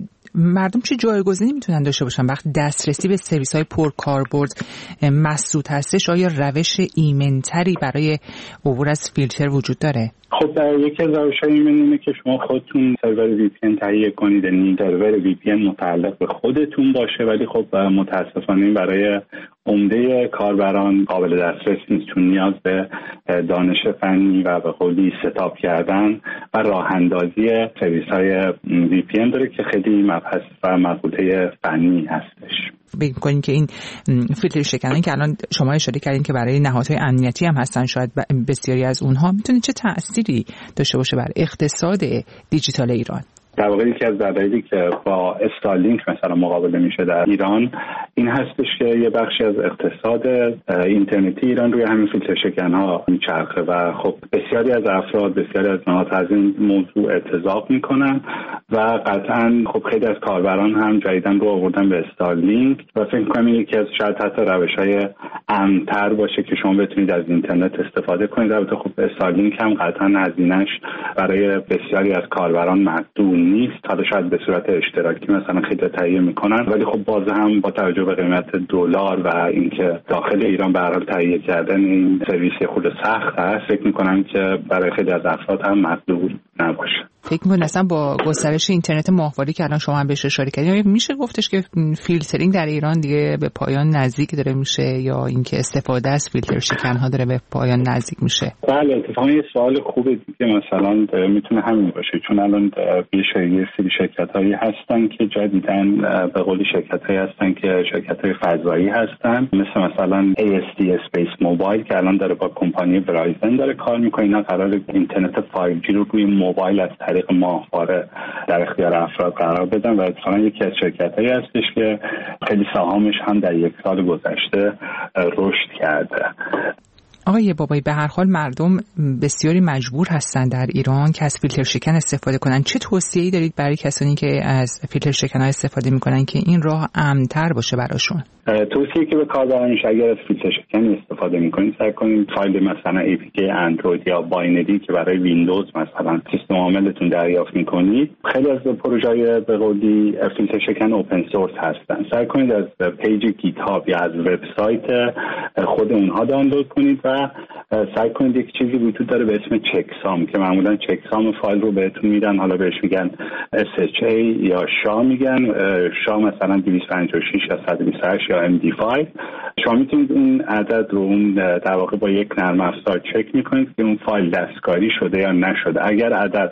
مردم چه جایگزینی میتونن داشته باشن وقتی دسترسی به سرویس‌های پرکاربرد مسدود هستش؟ آیا روش ایمن‌تری برای عبور از فیلتر وجود داره؟ خب یکی از روش‌های ایمن اینه که شما خودتون سرور وی پی ان تهیه کنید، یعنی سرور وی پی ان متعلق به خودتون باشه، ولی خب متاسفانه برای عمده کاربران قابل دسترس نیست، چون نیاز به دانش فنی و به قولی ستاپ کردن و راه اندازی سرویس‌های وی پی ان داره که خیلی مبحث و مقوله فنی هستش. بگیم کنیم که این فیلتر شکنایی که الان شما اشاره کردین که برای نهادهای امنیتی هم هستن، شاید بسیاری از اونها میتونه چه تأثیری داشته باشه بر اقتصاد دیجیتال ایران؟ در واقع یکی از دلایلی که با استارلینک مثلا مقابله میشه در ایران این هستش که یه بخشی از اقتصاد اینترنتی ایران روی همین فیلتر شکن‌ها میچرخه و خب بسیاری از افراد، بسیاری از نهادها از این موضوع ارتزاق میکنن و قطعا خب خیلی از کاربران هم جدیداً رو آوردن به استارلینک و فکر می‌کنم یکی از شاید حتی روش‌های امن‌تر باشه که شما بتونید از اینترنت استفاده کنید. البته خب استارلینک هم قطعا هزینه‌اش برای بسیاری از کاربران محدود نیست، حالا شاید به صورت اشتراکی مثلا خیلی تهیه میکنن، ولی خب باز هم با توجه به قیمت دلار و اینکه داخل ایران به هر حال تهیه کردن این سرویس خود سخت است، فکر میکنم که برای خیلی از افراد هم مطلوب نباشه. فکر می‌کنم اصلا با گسترش اینترنت ماهواره که الان شما هم بهش اشاره کردید میشه گفتش که فیلترینگ در ایران دیگه به پایان نزدیک داره میشه، یا اینکه استفاده از فیلتر شکن‌ها داره به پایان نزدیک میشه؟ بله، اتفاقا یه سوال خوبه دیگه مثلا میتونه همین باشه، چون الان یه سری شرکت‌هایی هستن که جدیداً به قولی شرکت‌هایی هستن که شرکت‌های فضایی هستن، مثلا AST اسپیس موبایل که الان داره با کمپانی ورایزن داره کار می‌کنه. اینا قراره اینترنت 5G رو روی موبایل از طریق ماهواره در اختیار افراد قرار بدن و اتفاقا یکی از شرکت‌هایی هستش که خیلی سهامش هم در یک سال گذشته رشد کرده. آقای بابایی، به هر حال مردم بسیاری مجبور هستند در ایران که از فیلتر شکن استفاده کنن. چه توصیه‌ای دارید برای کسانی که از فیلتر شکن‌ها استفاده می‌کنن که این راه امن‌تر باشه براشون؟ توصیه‌ای که به کاربران میشه اگر از فیلتر شکن استفاده می‌کنید سعی کنید فایل مثلا APK اندروید یا باینری که برای ویندوز مثلا سیستم عاملتون دریافت می‌کنید، خیلی از پروژه‌های به قولی فیلتر شکن اوپن سورس هستن، سعی کنید از پیج گیت هاب یا از وبسایت خود اونها دانلود کنید و سعی کنید یک چیزی وجود داره به اسم چکسام که معمولا چکسام فایل رو بهتون میدن، حالا بهش میگن SHA یا شا میگن، شا مثلا 256 یا 128 یا MD5. شما میتونید اون عدد رو اون در واقع با یک نرم افزار چک میکنید که اون فایل دستکاری شده یا نشده. اگر عدد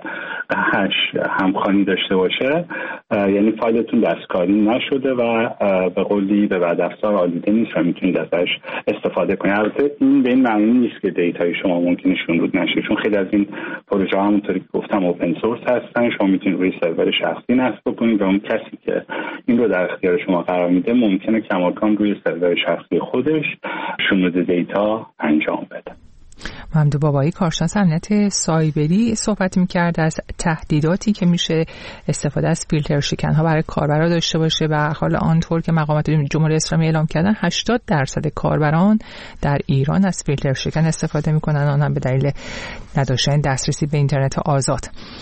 8 همخوانی داشته باشه یعنی فایلتون دستکاری نشده و به قولی به بعد افزار آلیده نیست و میتونید ازش استفاده کنید. البته این به این معنی نیست که دیتای شما ممکنه شنود نشه، چون خیلی از این پروژه ها همونطوری که گفتم اوپن سورس هستن، شما میتونید روی سرور شخصی نصب بکنید و اون کسی که این رو در اختیار شما قرار میده ممکنه کماکان روی سرور شخصی خودش شنود دیتا انجام بده. ممدوح بابایی، کارشناس امنیت سایبری، صحبت می‌کرد از تهدیداتی که میشه استفاده از فیلتر شکن‌ها برای کاربران داشته باشه. و حال آنطور که مقامات جمهوری اسلامی اعلام کردن 80% کاربران در ایران از فیلتر شکن استفاده می‌کنن، آن هم به دلیل نداشتن دسترسی به اینترنت آزاد.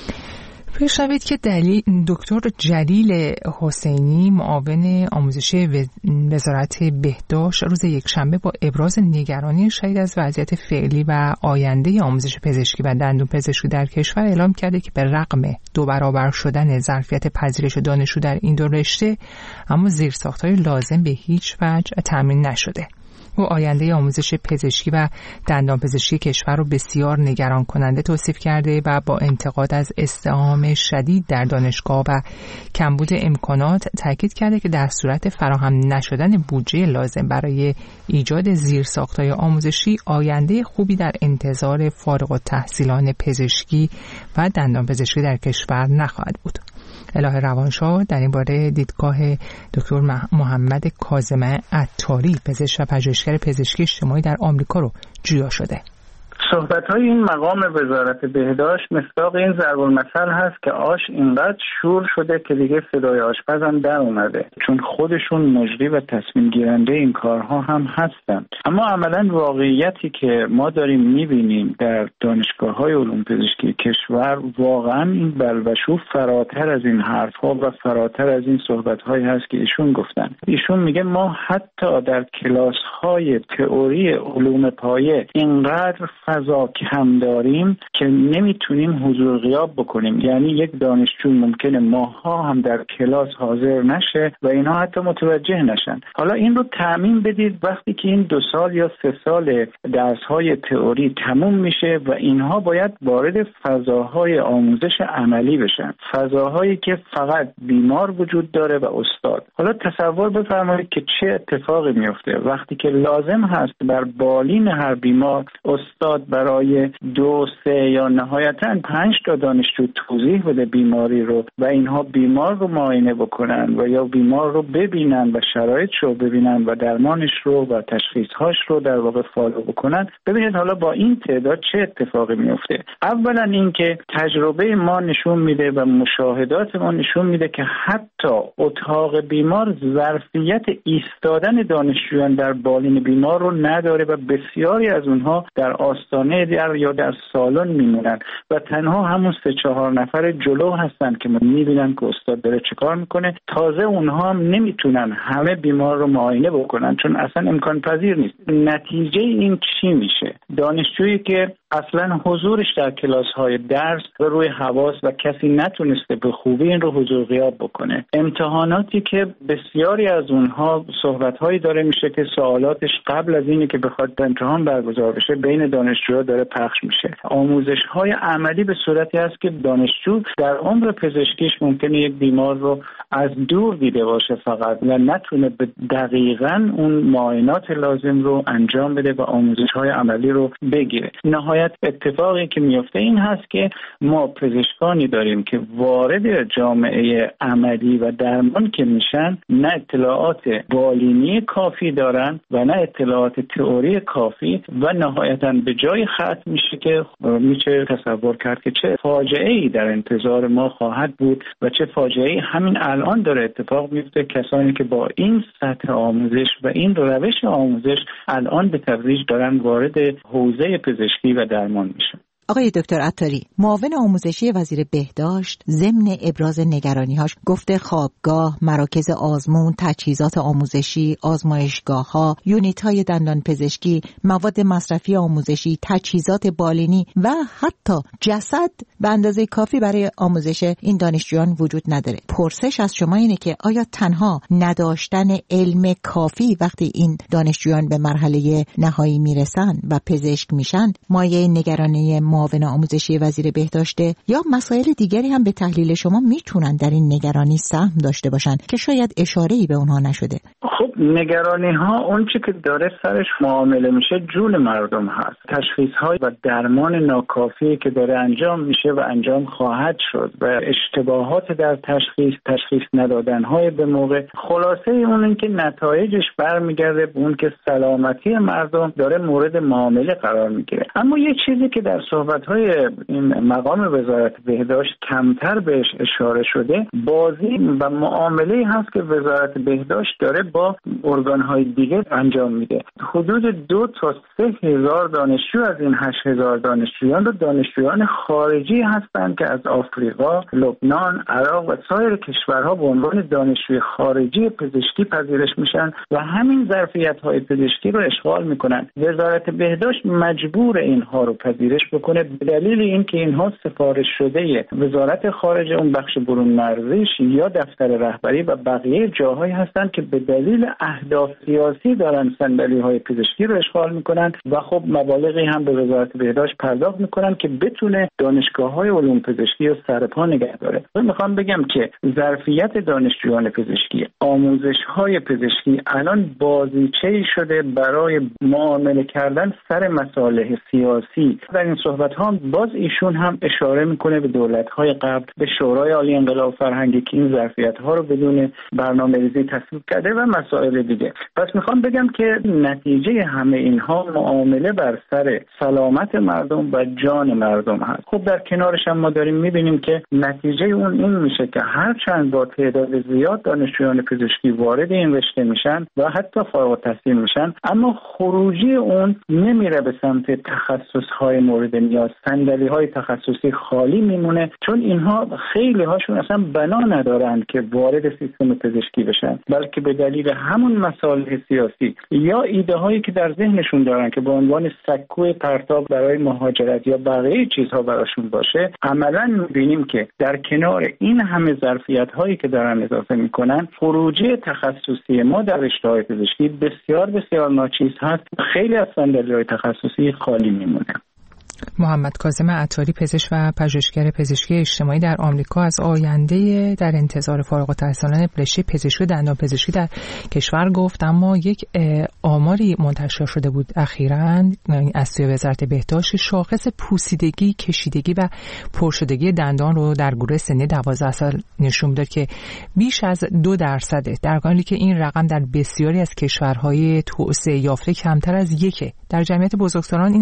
پیشنهاد که دکتر جلیل حسینی، معاون آموزشی وزارت بهداشت، روز یکشنبه با ابراز نگرانی شدید از وضعیت فعلی و آینده آموزش پزشکی و دندون پزشکی در کشور اعلام کرده که به رغم 2 برابر شدن ظرفیت پذیرش دانشجو در این دو رشته، اما زیرساخت‌های لازم به هیچ وجه تامین نشده. او آینده آموزش پزشکی و دندانپزشکی کشور رو بسیار نگران کننده توصیف کرده و با انتقاد از ازدحام شدید در دانشگاه و کمبود امکانات تاکید کرده که در صورت فراهم نشدن بودجه لازم برای ایجاد زیرساخت‌های آموزشی، آینده خوبی در انتظار فارغ التحصیلان پزشکی و دندانپزشکی در کشور نخواهد بود. اله روانشاه در این باره دیدگاه دکتر محمد کاظم عطاری، پزشک و پژوهشگر پزشکی اجتماعی در آمریکا رو جویا شده. صحبت‌های این مقام وزارت بهداشت مصداق این ضرب المثل هست که آش اینقدر شور شده که دیگه صدای آشپزم در اومده، چون خودشون مجری و تصمیم گیرنده این کارها هم هستن. اما عملاً واقعیتی که ما داریم می‌بینیم در دانشگاه‌های علوم پزشکی کشور واقعاً این بلبشو فراتر از این حرف‌ها و فراتر از این صحبت‌هایی هست که ایشون گفتن. ایشون میگه ما حتی در کلاس‌های تئوری علوم پایه اینقدر فضا کم داریم که نمیتونیم حضور غیاب بکنیم. یعنی یک دانشجو ممکنه ماها هم در کلاس حاضر نشه و اینها حتی متوجه نشن. حالا این رو تأمین بدید وقتی که این 2 سال یا 3 سال درس‌های تئوری تموم میشه و اینها باید وارد فضاهای آموزش عملی بشن، فضاهایی که فقط بیمار وجود داره و استاد. حالا تصور بفرمایید که چه اتفاقی میفته وقتی که لازم هست بر بالین هر بیمار استاد برای 2، 3 یا نهایتاً 5 تا دانشجو توضیح بده بیماری رو و اینها بیمار رو معاینه بکنن و یا بیمار رو ببینن و شرایطش رو ببینن و درمانش رو و تشخیصهاش رو در واقع فالو بکنن. ببینید حالا با این تعداد چه اتفاقی میفته. اولا اینکه تجربه ما نشون میده و مشاهدات ما نشون میده که حتی اتاق بیمار ظرفیت ایستادن دانشجویان در بالین بیمار رو نداره و بسیاری از اونها در آستانه یا در سالن میمونن و تنها همون 3-4 نفر جلو هستن که میبینن که استاد داره چه کار میکنه. تازه اونها هم نمیتونن همه بیمار رو معاینه بکنن چون اصلا امکان پذیر نیست. نتیجه این چی میشه؟ دانشجویی که اصلا حضورش در کلاس‌های درس و روی حواس و کسی نتونسته به خوبی این رو حضور غیاب بکنه. امتحاناتی که بسیاری از اونها صحبت‌هایی داره میشه که سوالاتش قبل از اینی که بخواد امتحان برگزار بشه بین دانشجوها داره پخش میشه. آموزش‌های عملی به صورتی است که دانشجو در عمر پزشکیش ممکنه یک بیمار رو از دور دیده باشه فقط و نتونه به دقیقاً اون معاینات لازم رو انجام بده و آموزش‌های عملی رو بگیره. نهایت اتفاقی که میفته این هست که ما پزشکانی داریم که وارد جامعه عملی و درمان که میشن نه اطلاعات بالینی کافی دارن و نه اطلاعات تئوری کافی و نهایتاً به جای ختم میشه که میشه تصور کرد که چه فاجعه‌ای در انتظار ما خواهد بود و چه فاجعه‌ای همین الان داره اتفاق میفته. کسانی که با این سطح آموزش و این روش آموزش الان به تدریج دارن وارد حوزه پزشکی و درمان میشن. آقای دکتر عطاری، معاون آموزشی وزیر بهداشت ضمن ابراز نگرانی‌هاش گفته خوابگاه، مراکز آزمون، تجهیزات آموزشی، آزمایشگاه‌ها، یونیت‌های دندان پزشکی، مواد مصرفی آموزشی، تجهیزات بالینی و حتی جسد به اندازه کافی برای آموزش این دانشجویان وجود نداره. پرسش از شما اینه که آیا تنها نداشتن علم کافی وقتی این دانشجویان به مرحله نهایی میرسن و پزشک میشن مایه نگرانی معاون آموزشی وزیر بهداشته یا مسائل دیگری هم به تحلیل شما میتونن در این نگرانی سهم داشته باشن که شاید اشاره‌ای به اونها نشده؟ خب نگرانی ها اون چی که داره سرش معامله میشه جون مردم هست. تشخیص های و درمان ناکافی که داره انجام میشه و انجام خواهد شد و اشتباهات در تشخیص ندادن های به موقع. خلاصه اون این که نتایجش برمیگرده به اون که سلامتی مردم داره مورد معامله قرار میگیره. اما یه چیزی که در صحبت‌های این مقام وزارت بهداشت کمتر بهش اشاره شده بازی و معامله‌ای هست که وزارت بهداشت داره با ارگان‌های دیگه انجام میده. حدود 2 تا 3 هزار دانشجو از این 8 هزار دانشجویان رو دانشجویان خارجی هستند که از آفریقا، لبنان، عراق و سایر کشورها به عنوان دانشجوی خارجی پزشکی پذیرش میشن و همین ظرفیت‌های پزشکی رو اشغال میکنن. وزارت بهداشت مجبور اینها رو پذیرش بکنه به دلیل اینکه اینها سفارش شده وزارت خارجه، اون بخش برون مرزیش یا دفتر رهبری و بقیه جاهایی هستند که به دلیل اهداف سیاسی دارن صندلی‌های پزشکی رو اشغال میکنن و خب مبالغی هم به وزارت بهداشت پرداخت میکنن که بتونه دانشگاه‌های علوم پزشکی رو سر پا نگه داره. من میخوام بگم که ظرفیت دانشجویان پزشکی، آموزش‌های پزشکی الان بازیچه‌ای شده برای معامله کردن سر مصالح سیاسی. در این صحبت صحبت‌ها باز ایشون هم اشاره میکنه به دولت‌های قبل، به شورای عالی انقلاب فرهنگی که این ظرفیت‌ها رو بدون برنامه‌ریزی تصویب کرده و مسائل دیگه. پس میخوام بگم که نتیجه همه اینها معامله بر سر سلامت مردم و جان مردم هست. خب در کنارش هم ما داریم میبینیم که نتیجه اون این میشه که هر چند با تعداد زیاد دانشجویان پزشکی وارد این رشته میشن و حتی فارغ التحصیل میشن، اما خروجی اون نمیره به سمت تخصص‌های مورد نیاز. صندلی‌های تخصصی خالی میمونه، چون اینها خیلی هاشون اصلا بنا ندارن که وارد سیستم پزشکی بشن، بلکه به دلیل همون مسائل سیاسی یا ایده هایی که در ذهنشون دارن که به عنوان سکوی پرتاب برای مهاجرت یا بقیه چیزها براشون باشه، عملاً می‌بینیم که در کنار این همه ظرفیت هایی که دارن اضافه میکنن، خروجی تخصصی ما در رشته‌های پزشکی بسیار بسیار ناچیز هست. خیلی از صندلی‌های تخصصی خالی میمونه. محمد کاظم عطاری، پزشک و پژوهشگر پزشکی اجتماعی در آمریکا، از آینده در انتظار فارغ التحصیلان رشته پزشکی و دندانپزشکی در کشور گفت. اما یک آماری منتشر شده بود اخیراً از سوی وزارت بهداشت، شاخص پوسیدگی، کشیدگی و پرشدگی دندان رو در گروه سنی 12 سال نشون میداد که بیش از 2%، در حالی که این رقم در بسیاری از کشورهای توسعه یافته کمتر از 1%. در جمعیت بزرگسالان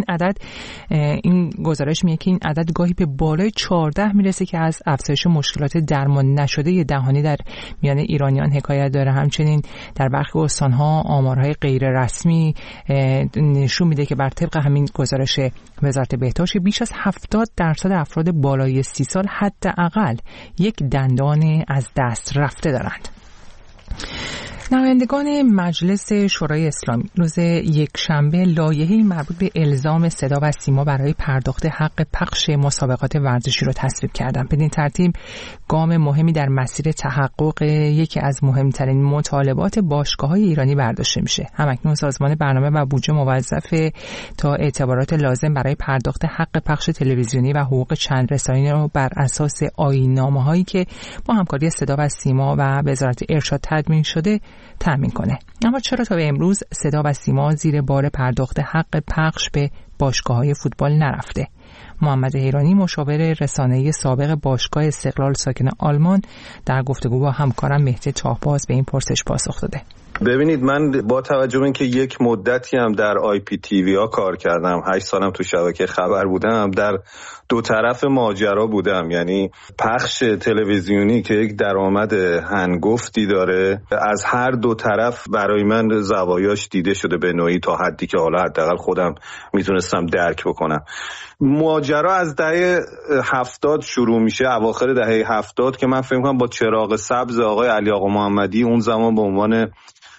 این گزارش میگه که این عدد گاهی به بالای 14 میرسه که از افزایش مشکلات درمان نشده دهانی در میان ایرانیان حکایت داره. همچنین در برخی استان‌ها آمارهای غیر رسمی نشون میده که بر طبق همین گزارش وزارت بهداشت بیش از 70% افراد بالای 30 سال حداقل یک دندان از دست رفته دارند. نمایندگان مجلس شورای اسلامی روز یکشنبه لایحه‌ای مربوط به الزام صدا و سیما برای پرداخت حق پخش مسابقات ورزشی را تصویب کردند. بدین ترتیب گام مهمی در مسیر تحقق یکی از مهمترین مطالبات باشگاه‌های ایرانی برداشته میشه. همکنون سازمان برنامه و بودجه موظف تا اعتبارات لازم برای پرداخت حق پخش تلویزیونی و حقوق چند رسانه‌ای را بر اساس آیین‌نامه‌هایی که با همکاری صدا و سیما و وزارت ارشاد تدوین شده تامین کنه. اما چرا تا به امروز صدا و سیما زیر بار پرداخت حق پخش به باشگاه‌های فوتبال نرفته؟ محمد حیرانی، مشاور رسانه‌ای سابق باشگاه استقلال ساکن آلمان، در گفتگو با همکارم مهدی تاهباز به این پرسش پاسخ داده. ببینید، من با توجه به اینکه یک مدتی هم در IPTV کار کردم، 8 سالم تو شبکه خبر بودم، در دو طرف ماجرا بودم. یعنی پخش تلویزیونی که یک درآمد هنگفتی داره، از هر دو طرف برای من زوایاش دیده شده به نوعی تا حدی که حالا حداقل خودم میتونستم درک بکنم. ماجرا از دهه 70 شروع میشه، اواخر دهه 70 که من فکر کنم با چراغ سبز آقای علی آقا محمدی اون زمان به عنوان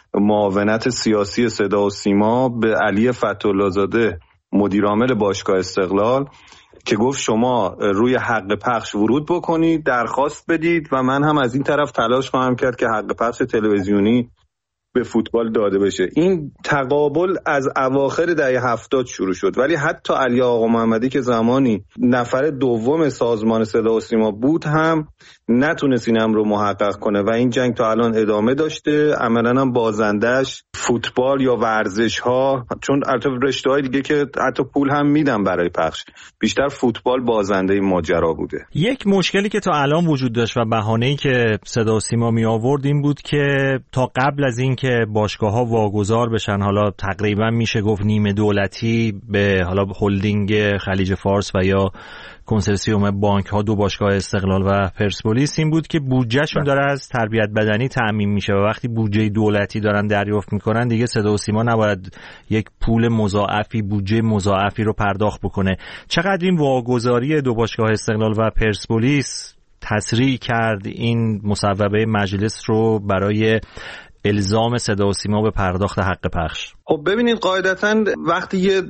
معاونت سیاسی صدا و سیما به علی فتح‌الله زاده مدیر عامل باشگاه استقلال که گفت شما روی حق پخش ورود بکنید، درخواست بدید و من هم از این طرف تلاش خواهم کرد که حق پخش تلویزیونی به فوتبال داده بشه. این تقابل از اواخر دهه 70 شروع شد، ولی حتی علی آقا محمدی که زمانی نفر دوم سازمان صدا و سیما بود هم نتونست این امر رو محقق کنه و این جنگ تا الان ادامه داشته. عملاً هم بازندش فوتبال یا ورزش ها، چون البته رشته‌های دیگه که حتی پول هم میدن برای پخش، بیشتر فوتبال بازنده این ماجرا بوده. یک مشکلی که تا الان وجود داشت و بهانه‌ای که صدا و سیما می آورد این بود که تا قبل از این که باشگاه‌ها واگذار بشن، حالا تقریبا میشه گفت نیمه دولتی، به حالا هلدینگ خلیج فارس و یا کنسرسیوم بانک ها، دو باشگاه استقلال و پرسپولیس، این بود که بودجهشون داره از تربیت بدنی تأمین میشه و وقتی بودجه دولتی دارن دریافت میکنن دیگه صدا و سیما نباید یک پول مضاعفی، بودجه مضاعفی رو پرداخت بکنه. چقدر این واگذاری دو باشگاه استقلال و پرسپولیس تسریع کرد این مصوبه مجلس رو برای الزام صدا و سیما به پرداخت حق پخش؟ خب ببینید، قاعدتاً وقتی یه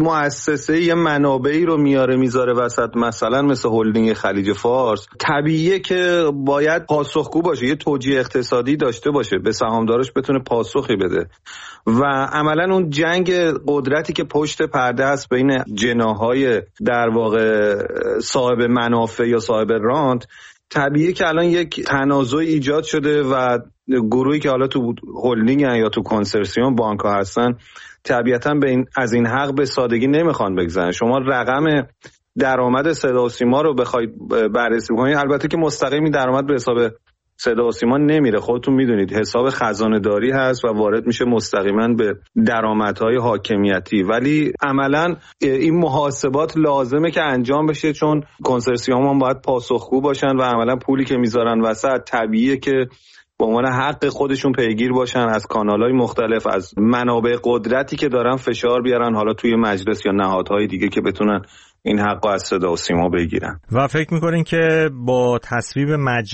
مؤسسه یه منابعی رو میذاره وسط، مثلا مثل هلدینگ خلیج فارس، طبیعیه که باید پاسخگو باشه، یه توجیه اقتصادی داشته باشه، به سهامدارش بتونه پاسخی بده و عملاً اون جنگ قدرتی که پشت پرده است بین جناح‌های در واقع صاحب منافع یا صاحب رانت، طبیعیه که الان یک تنازع ایجاد شده و گروهی که حالا تو هلدینگ یا تو کنسرسیوم بانک ها هستن طبیعتاً از این حق به سادگی نمیخوان بگذارن. شما رقم درآمد صدا و سیما رو بخواید بررسی کنید، البته که مستقیمی درآمد به حساب صدا و سیما نمیره، خودتون میدونید حساب خزانه داری هست و وارد میشه مستقیما به درآمدهای حاکمیتی، ولی عملا این محاسبات لازمه که انجام بشه چون کنسرسیوم هم باید پاسخگو باشن و عملا پولی که میذارن وسط طبیعیه که به عنوان حق خودشون پیگیر باشن، از کانال‌های مختلف، از منابع قدرتی که دارن فشار بیارن حالا توی مجلس یا نهادهای دیگه که بتونن این حقو از صدا و سیما بگیرن. و فکر میکنین که با تصویب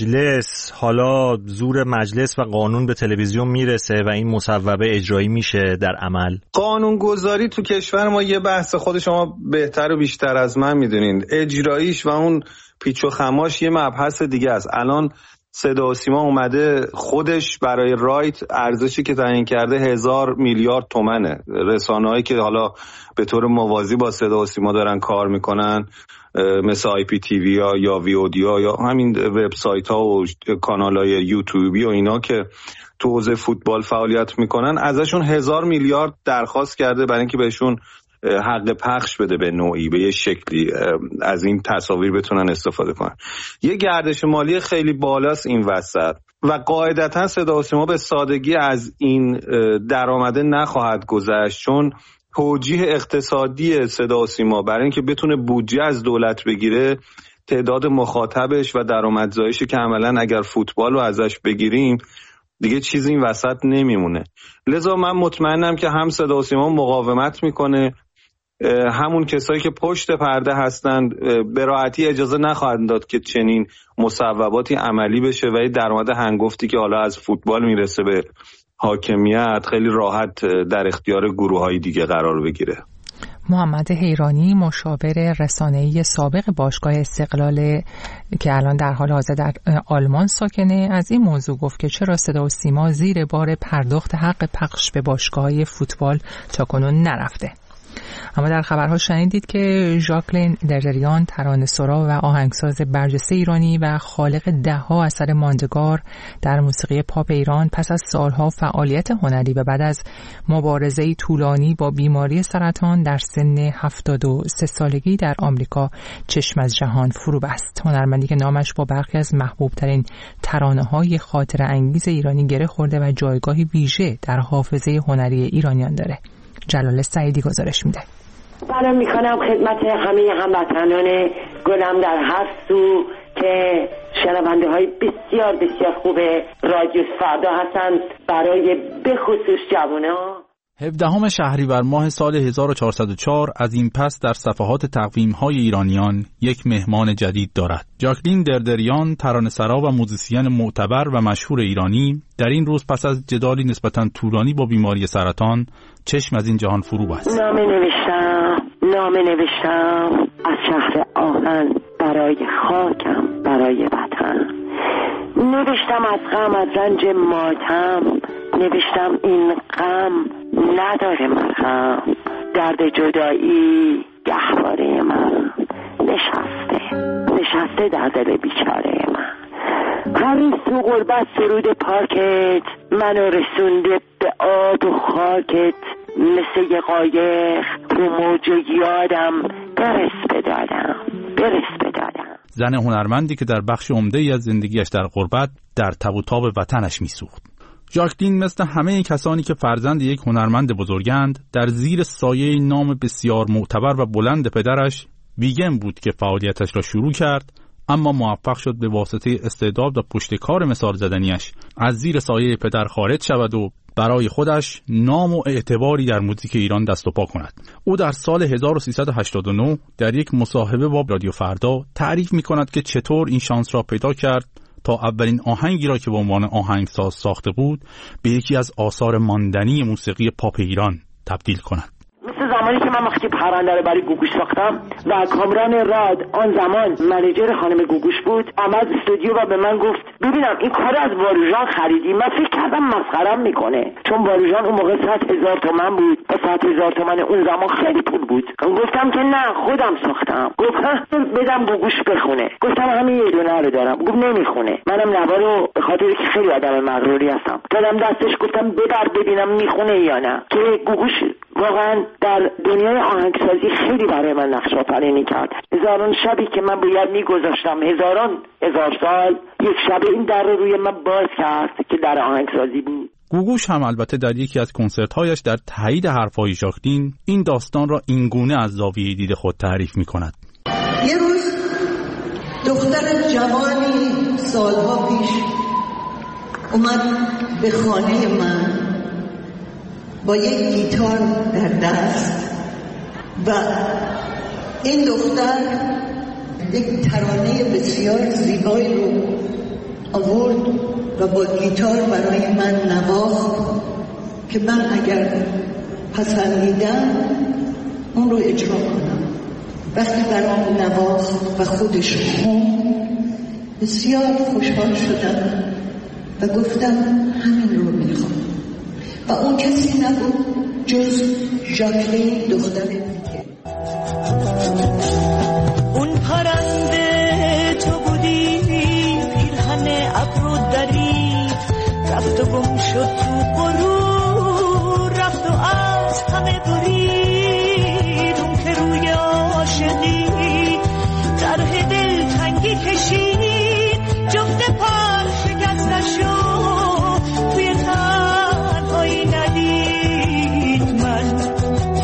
مجلس حالا زور مجلس و قانون به تلویزیون میرسه و این مصوبه اجرایی میشه در عمل؟ قانون گذاری تو کشور ما یه بحث، خود شما بهتر و بیشتر از من میدونین، اجراییش و اون پیچ و خماش یه مبحث دیگه است. الان صدا و سیما اومده خودش برای رایت ارزشی که تعیین کرده 1000 میلیارد تومنه. رسانه‌هایی که حالا به طور موازی با صدا و سیما دارن کار میکنن مثل IPTV یا VOD یا همین وبسایت ها و کانال های یوتیوبی و اینا که تو حوزه فوتبال فعالیت میکنن، ازشون 1000 میلیارد درخواست کرده برای اینکه بهشون حق پخش بده، به نوعی به یه شکلی از این تصاویر بتونن استفاده کنن. یه گردش مالی خیلی بالاست این وسط و قاعدتا صدا و سیما به سادگی از این درآمده نخواهد گذشت، چون توجیه اقتصادی صدا و سیما برای اینکه بتونه بودجه از دولت بگیره تعداد مخاطبش و درآمدزاییشه که عملا اگر فوتبال رو ازش بگیریم دیگه چیزی این وسط نمیمونه. لذا من مطمئنم که هم صدا و سیما مقاومت میکنه، همون کسایی که پشت پرده هستند به راحتی اجازه نخواهند داد که چنین مصوباتی عملی بشه و این درآمد هنگفتی که حالا از فوتبال میرسه به حاکمیت خیلی راحت در اختیار گروه‌های دیگه قرار بگیره. محمد حیرانی، مشاور رسانه‌ای سابق باشگاه استقلال که الان در حال حاضر در آلمان ساکنه، از این موضوع گفت که چرا صدا و سیما زیر بار پرداخت حق پخش به باشگاه‌های فوتبال تاکنون نرفته. اما در خبرها شنیدید که ژاکلین دردریان، ترانه‌سرا و آهنگساز برجسته ایرانی و خالق ده‌ها اثر ماندگار در موسیقی پاپ ایران، پس از سالها فعالیت هنری و بعد از مبارزه طولانی با بیماری سرطان در سن 73 سالگی در آمریکا چشم از جهان فرو بست. هنرمندی که نامش با برخی از محبوب‌ترین ترانه‌های خاطره انگیز ایرانی گره خورده و جایگاهی ویژه در حافظه هنری ایرانیان داره. جلال سعیدی گزارش میده. سلام میکنم خدمت همه هموطنان گلم در هر سو که شنونده های بسیار بسیار خوب رادیو فردا هستند. برای بخصوص جوانان 17 شهریور ماه سال 1404 از این پس در صفحات تقویم‌های ایرانیان یک مهمان جدید دارد. ژاکلین دردریان، ترانه‌سرا و موزیسین معتبر و مشهور ایرانی، در این روز پس از جدالی نسبتاً طولانی با بیماری سرطان چشم از این جهان فرو بست. نامه نوشتم از شهر آهن برای خاکم، برای وطن. نوشتم از غم، از رنج ماتم، نوشتم این غم نداره مرهم. درد جدایی گهواره من نشسته در دل بیچاره من. هر تو غربت سرود پاکت منو رسونده به آب و خاکت. مثل یه قایق رو موج یادم برس بدادم. زن هنرمندی که در بخش عمده‌ای از زندگیش در غربت در تب و تاب وطنش میسوخت. ژاکلین مثل همه کسانی که فرزند یک هنرمند بزرگند، در زیر سایه نام بسیار معتبر و بلند پدرش بیگم بود که فعالیتش را شروع کرد، اما موفق شد به واسطه استعداد و پشتکار مثال زدنیش از زیر سایه پدر خارج شود و برای خودش نام و اعتباری در موزیک ایران دست و پا کند. او در سال 1389 در یک مصاحبه با رادیو فردا تعریف می کند که چطور این شانس را پیدا کرد تا اولین آهنگی را که به عنوان آهنگساز ساخته بود به یکی از آثار ماندنی موسیقی پاپ ایران تبدیل کند. مثل زمانی که من وقتی پرنده رو برای گوگوش ساختم و کامران راد آن زمان منیجر خانم گوگوش بود، آمد استودیو و به من گفت ببینم این کار از واروژان خریدی. من فکر کردم مسخرم میکنه، چون واروژان اون موقع 100,000 تومان بود و 100,000 تومان اون زمان خیلی پول بود. گفتم که نه خودم ساختم. گفت بدم گوگوش بخونه. گفتم همین یه دونه رو دارم. گفت نمیخونه. منم نوا رو به خاطر که خیلی آدم مغروری هستم دادم دستش، گفتم ببر ببینم میخونه یا نه. که گوگوش واقعا در دنیای آهنگسازی خیلی برای من نقش آفرینی کرد. هزاران شبی که من باید میگذاشتم، هزار سال، یک شب این در رو روی من باز کرد که در آهنگسازی بود. گوگوش هم البته در یکی از کنسرت‌هایش در تایید حرف‌های ژاکلین این داستان را اینگونه از زاویه دید خود تعریف می‌کند. یه روز دختر جوانی سالها پیش اومد به خانه من با یک گیتار در دست و این دختر یک ترانه بسیار زیبایی رو آورد و با گیتار برای من نواخت که من اگر پسندیدم اون رو اجرا کنم. وقتی برام نواخت و خودش خوند بسیار خوشحال شدم و گفتم همین رو میخوام و اون کسی نبود جز ژاکلین دختر دیگه. اون پرنده تو بودی پیرهن ابر و درید، رفت و گم شد تو غرور، رفت و از همه برید. اون که روی عاشقی طرح دلتنگی کشید، جفت پر شکستش رو توی تنهایی ندید. من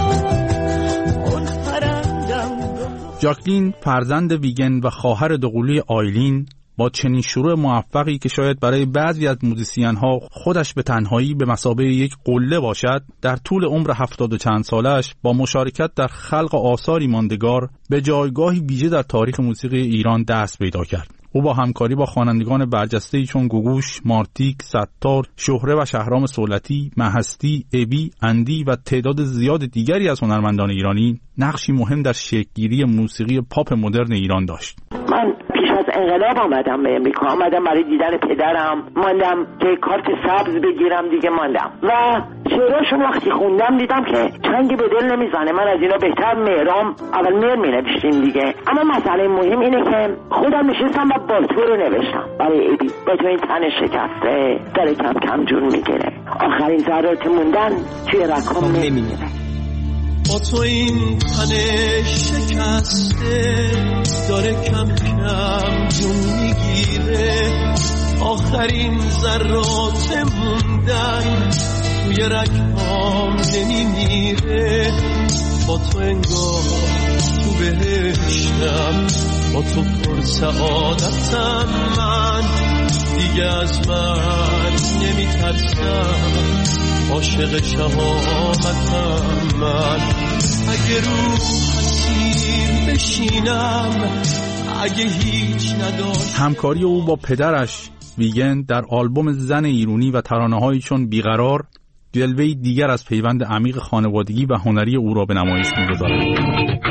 ژاکلین فرزند ویگن و خواهر دوقلوی آیلین با چنین شروع موفقی که شاید برای بعضی از موزیسین‌ها خودش به تنهایی به مثابه یک قله باشد، در طول عمر 70 و چند سالش با مشارکت در خلق آثاری ماندگار به جایگاهی ویژه در تاریخ موسیقی ایران دست پیدا کرد. او با همکاری با خوانندگان برجسته‌ای چون گوگوش، مارتیک، ستار، شهره و شهرام سولتی، مهستی، ابی، اندی و تعداد زیاد دیگری از هنرمندان ایرانی نقشی مهم در شکل‌گیری موسیقی پاپ مدرن ایران داشت. من پیش از انقلاب آمدم به امریکا، آمدم برای دیدن پدرم، ماندم که کارت سبز بگیرم دیگه، ماندم و شعراشون وقتی خوندم دیدم که چنگی به دل نمیزنه. من از اینا بهتر مهرام اول مهر می نوشتیم دیگه. اما مسئله مهم اینه که خودم نشستم و با تو رو نوشتم برای ابی. با تو این تن شکسته داره کم کم جون میگیره، آخرین ذرات موندن توی رکام نمیمیره. با تو این تن شکسته داره کم کم جون میگیره، آخرین ذرات موندن توی رکام نمیمیره. با تو انگار تو بهشتم، با تو پر سعادتم، من دیگه از من نمیترسم، عاشق شهامتم من. اگه رو حسیر بشینم، اگه هیچ نداشت. همکاری او با پدرش ویگن در آلبوم زن ایرونی و ترانه‌هایی چون بیقرار جلوه‌ای دیگر از پیوند عمیق خانوادگی و هنری او را به نمایش می‌گذارد.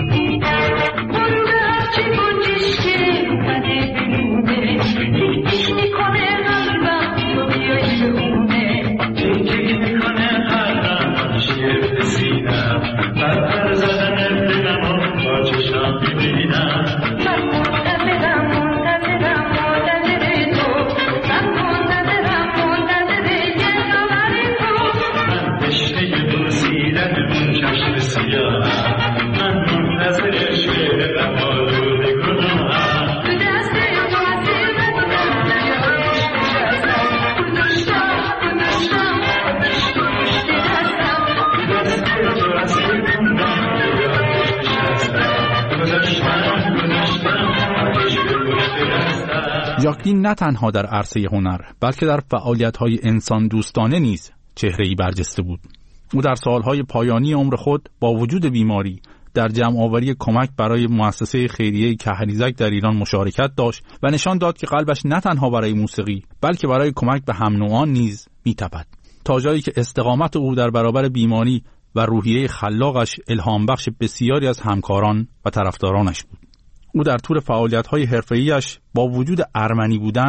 ژاکلین نه تنها در عرصه هنر بلکه در فعالیت‌های انسان دوستانه نیز چهره‌ای برجسته بود. او در سالهای پایانی عمر خود با وجود بیماری در جمع‌آوری کمک برای مؤسسه خیریه کهریزک در ایران مشارکت داشت و نشان داد که قلبش نه تنها برای موسیقی بلکه برای کمک به هم‌نوعان نیز می‌تپد، تا جایی که استقامت او در برابر بیماری و روحیه خلاقش الهام بخش بسیاری از همکاران و طرفدارانش بود. او در طول فعالیت‌های حرفه‌ایش با وجود ارمنی بودن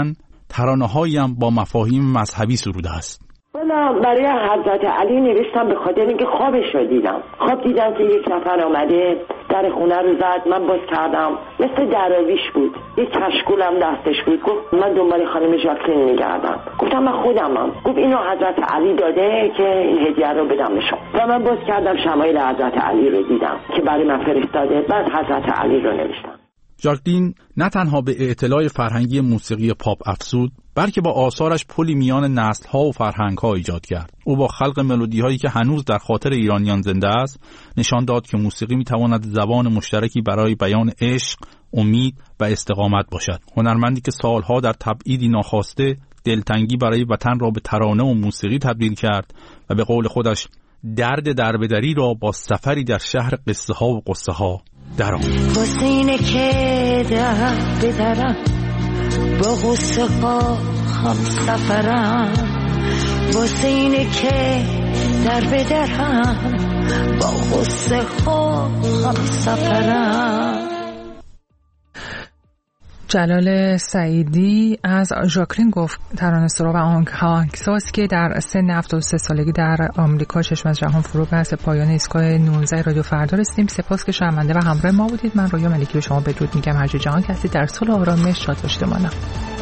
ترانه‌هایی هم با مفاهیم مذهبی سروده است. برای حضرت علی نوشتم به خاطر اینکه خوابش رو دیدم. خواب دیدم که یک نفر آمده در خونه رو زد، من باز کردم، مثل دراویش بود، یک کشکولم دستش بود. گفت من دنبال خانم ژاکلین میگردم. گفتم من خودمم. گفت اینو حضرت علی داده که این هدیه رو بدم به شما. و من باز کردم شمایل حضرت علی رو دیدم که برای من فرستاده، بعد حضرت علی رو نوشتم. ژاکلین نه تنها به اطلاع فرهنگی موسیقی پاپ افزود، بلکه با آثارش پلی میان نسل‌ها و فرهنگ‌ها ایجاد کرد. او با خلق ملودی‌هایی که هنوز در خاطر ایرانیان زنده است، نشان داد که موسیقی می‌تواند زبان مشترکی برای بیان عشق، امید و استقامت باشد. هنرمندی که سالها در تبعیدی ناخواسته دلتنگی برای وطن را به ترانه و موسیقی تبدیل کرد و به قول خودش درد دربدری را با سفری در شهر قصه ها و قصه ها درآورد. واسه اینه که دربدرم با قصه ها هم سفرم، واسه اینه که دربدرم با قصه ها هم سفرم. جلال سعیدی از ژاکلین گفت، ترانه‌سرا و آهنگساز که در سن 73 سالگی در آمریکا چشم از جهان فرو بست. پایان ایستگاه 19 رادیو فردا رسیدیم. سپاس که شنونده و همراه ما بودید. من رویا ملکی به شما بدرود میگم. هر جا جهان که هستید در صلح و آرامش شاد باشید.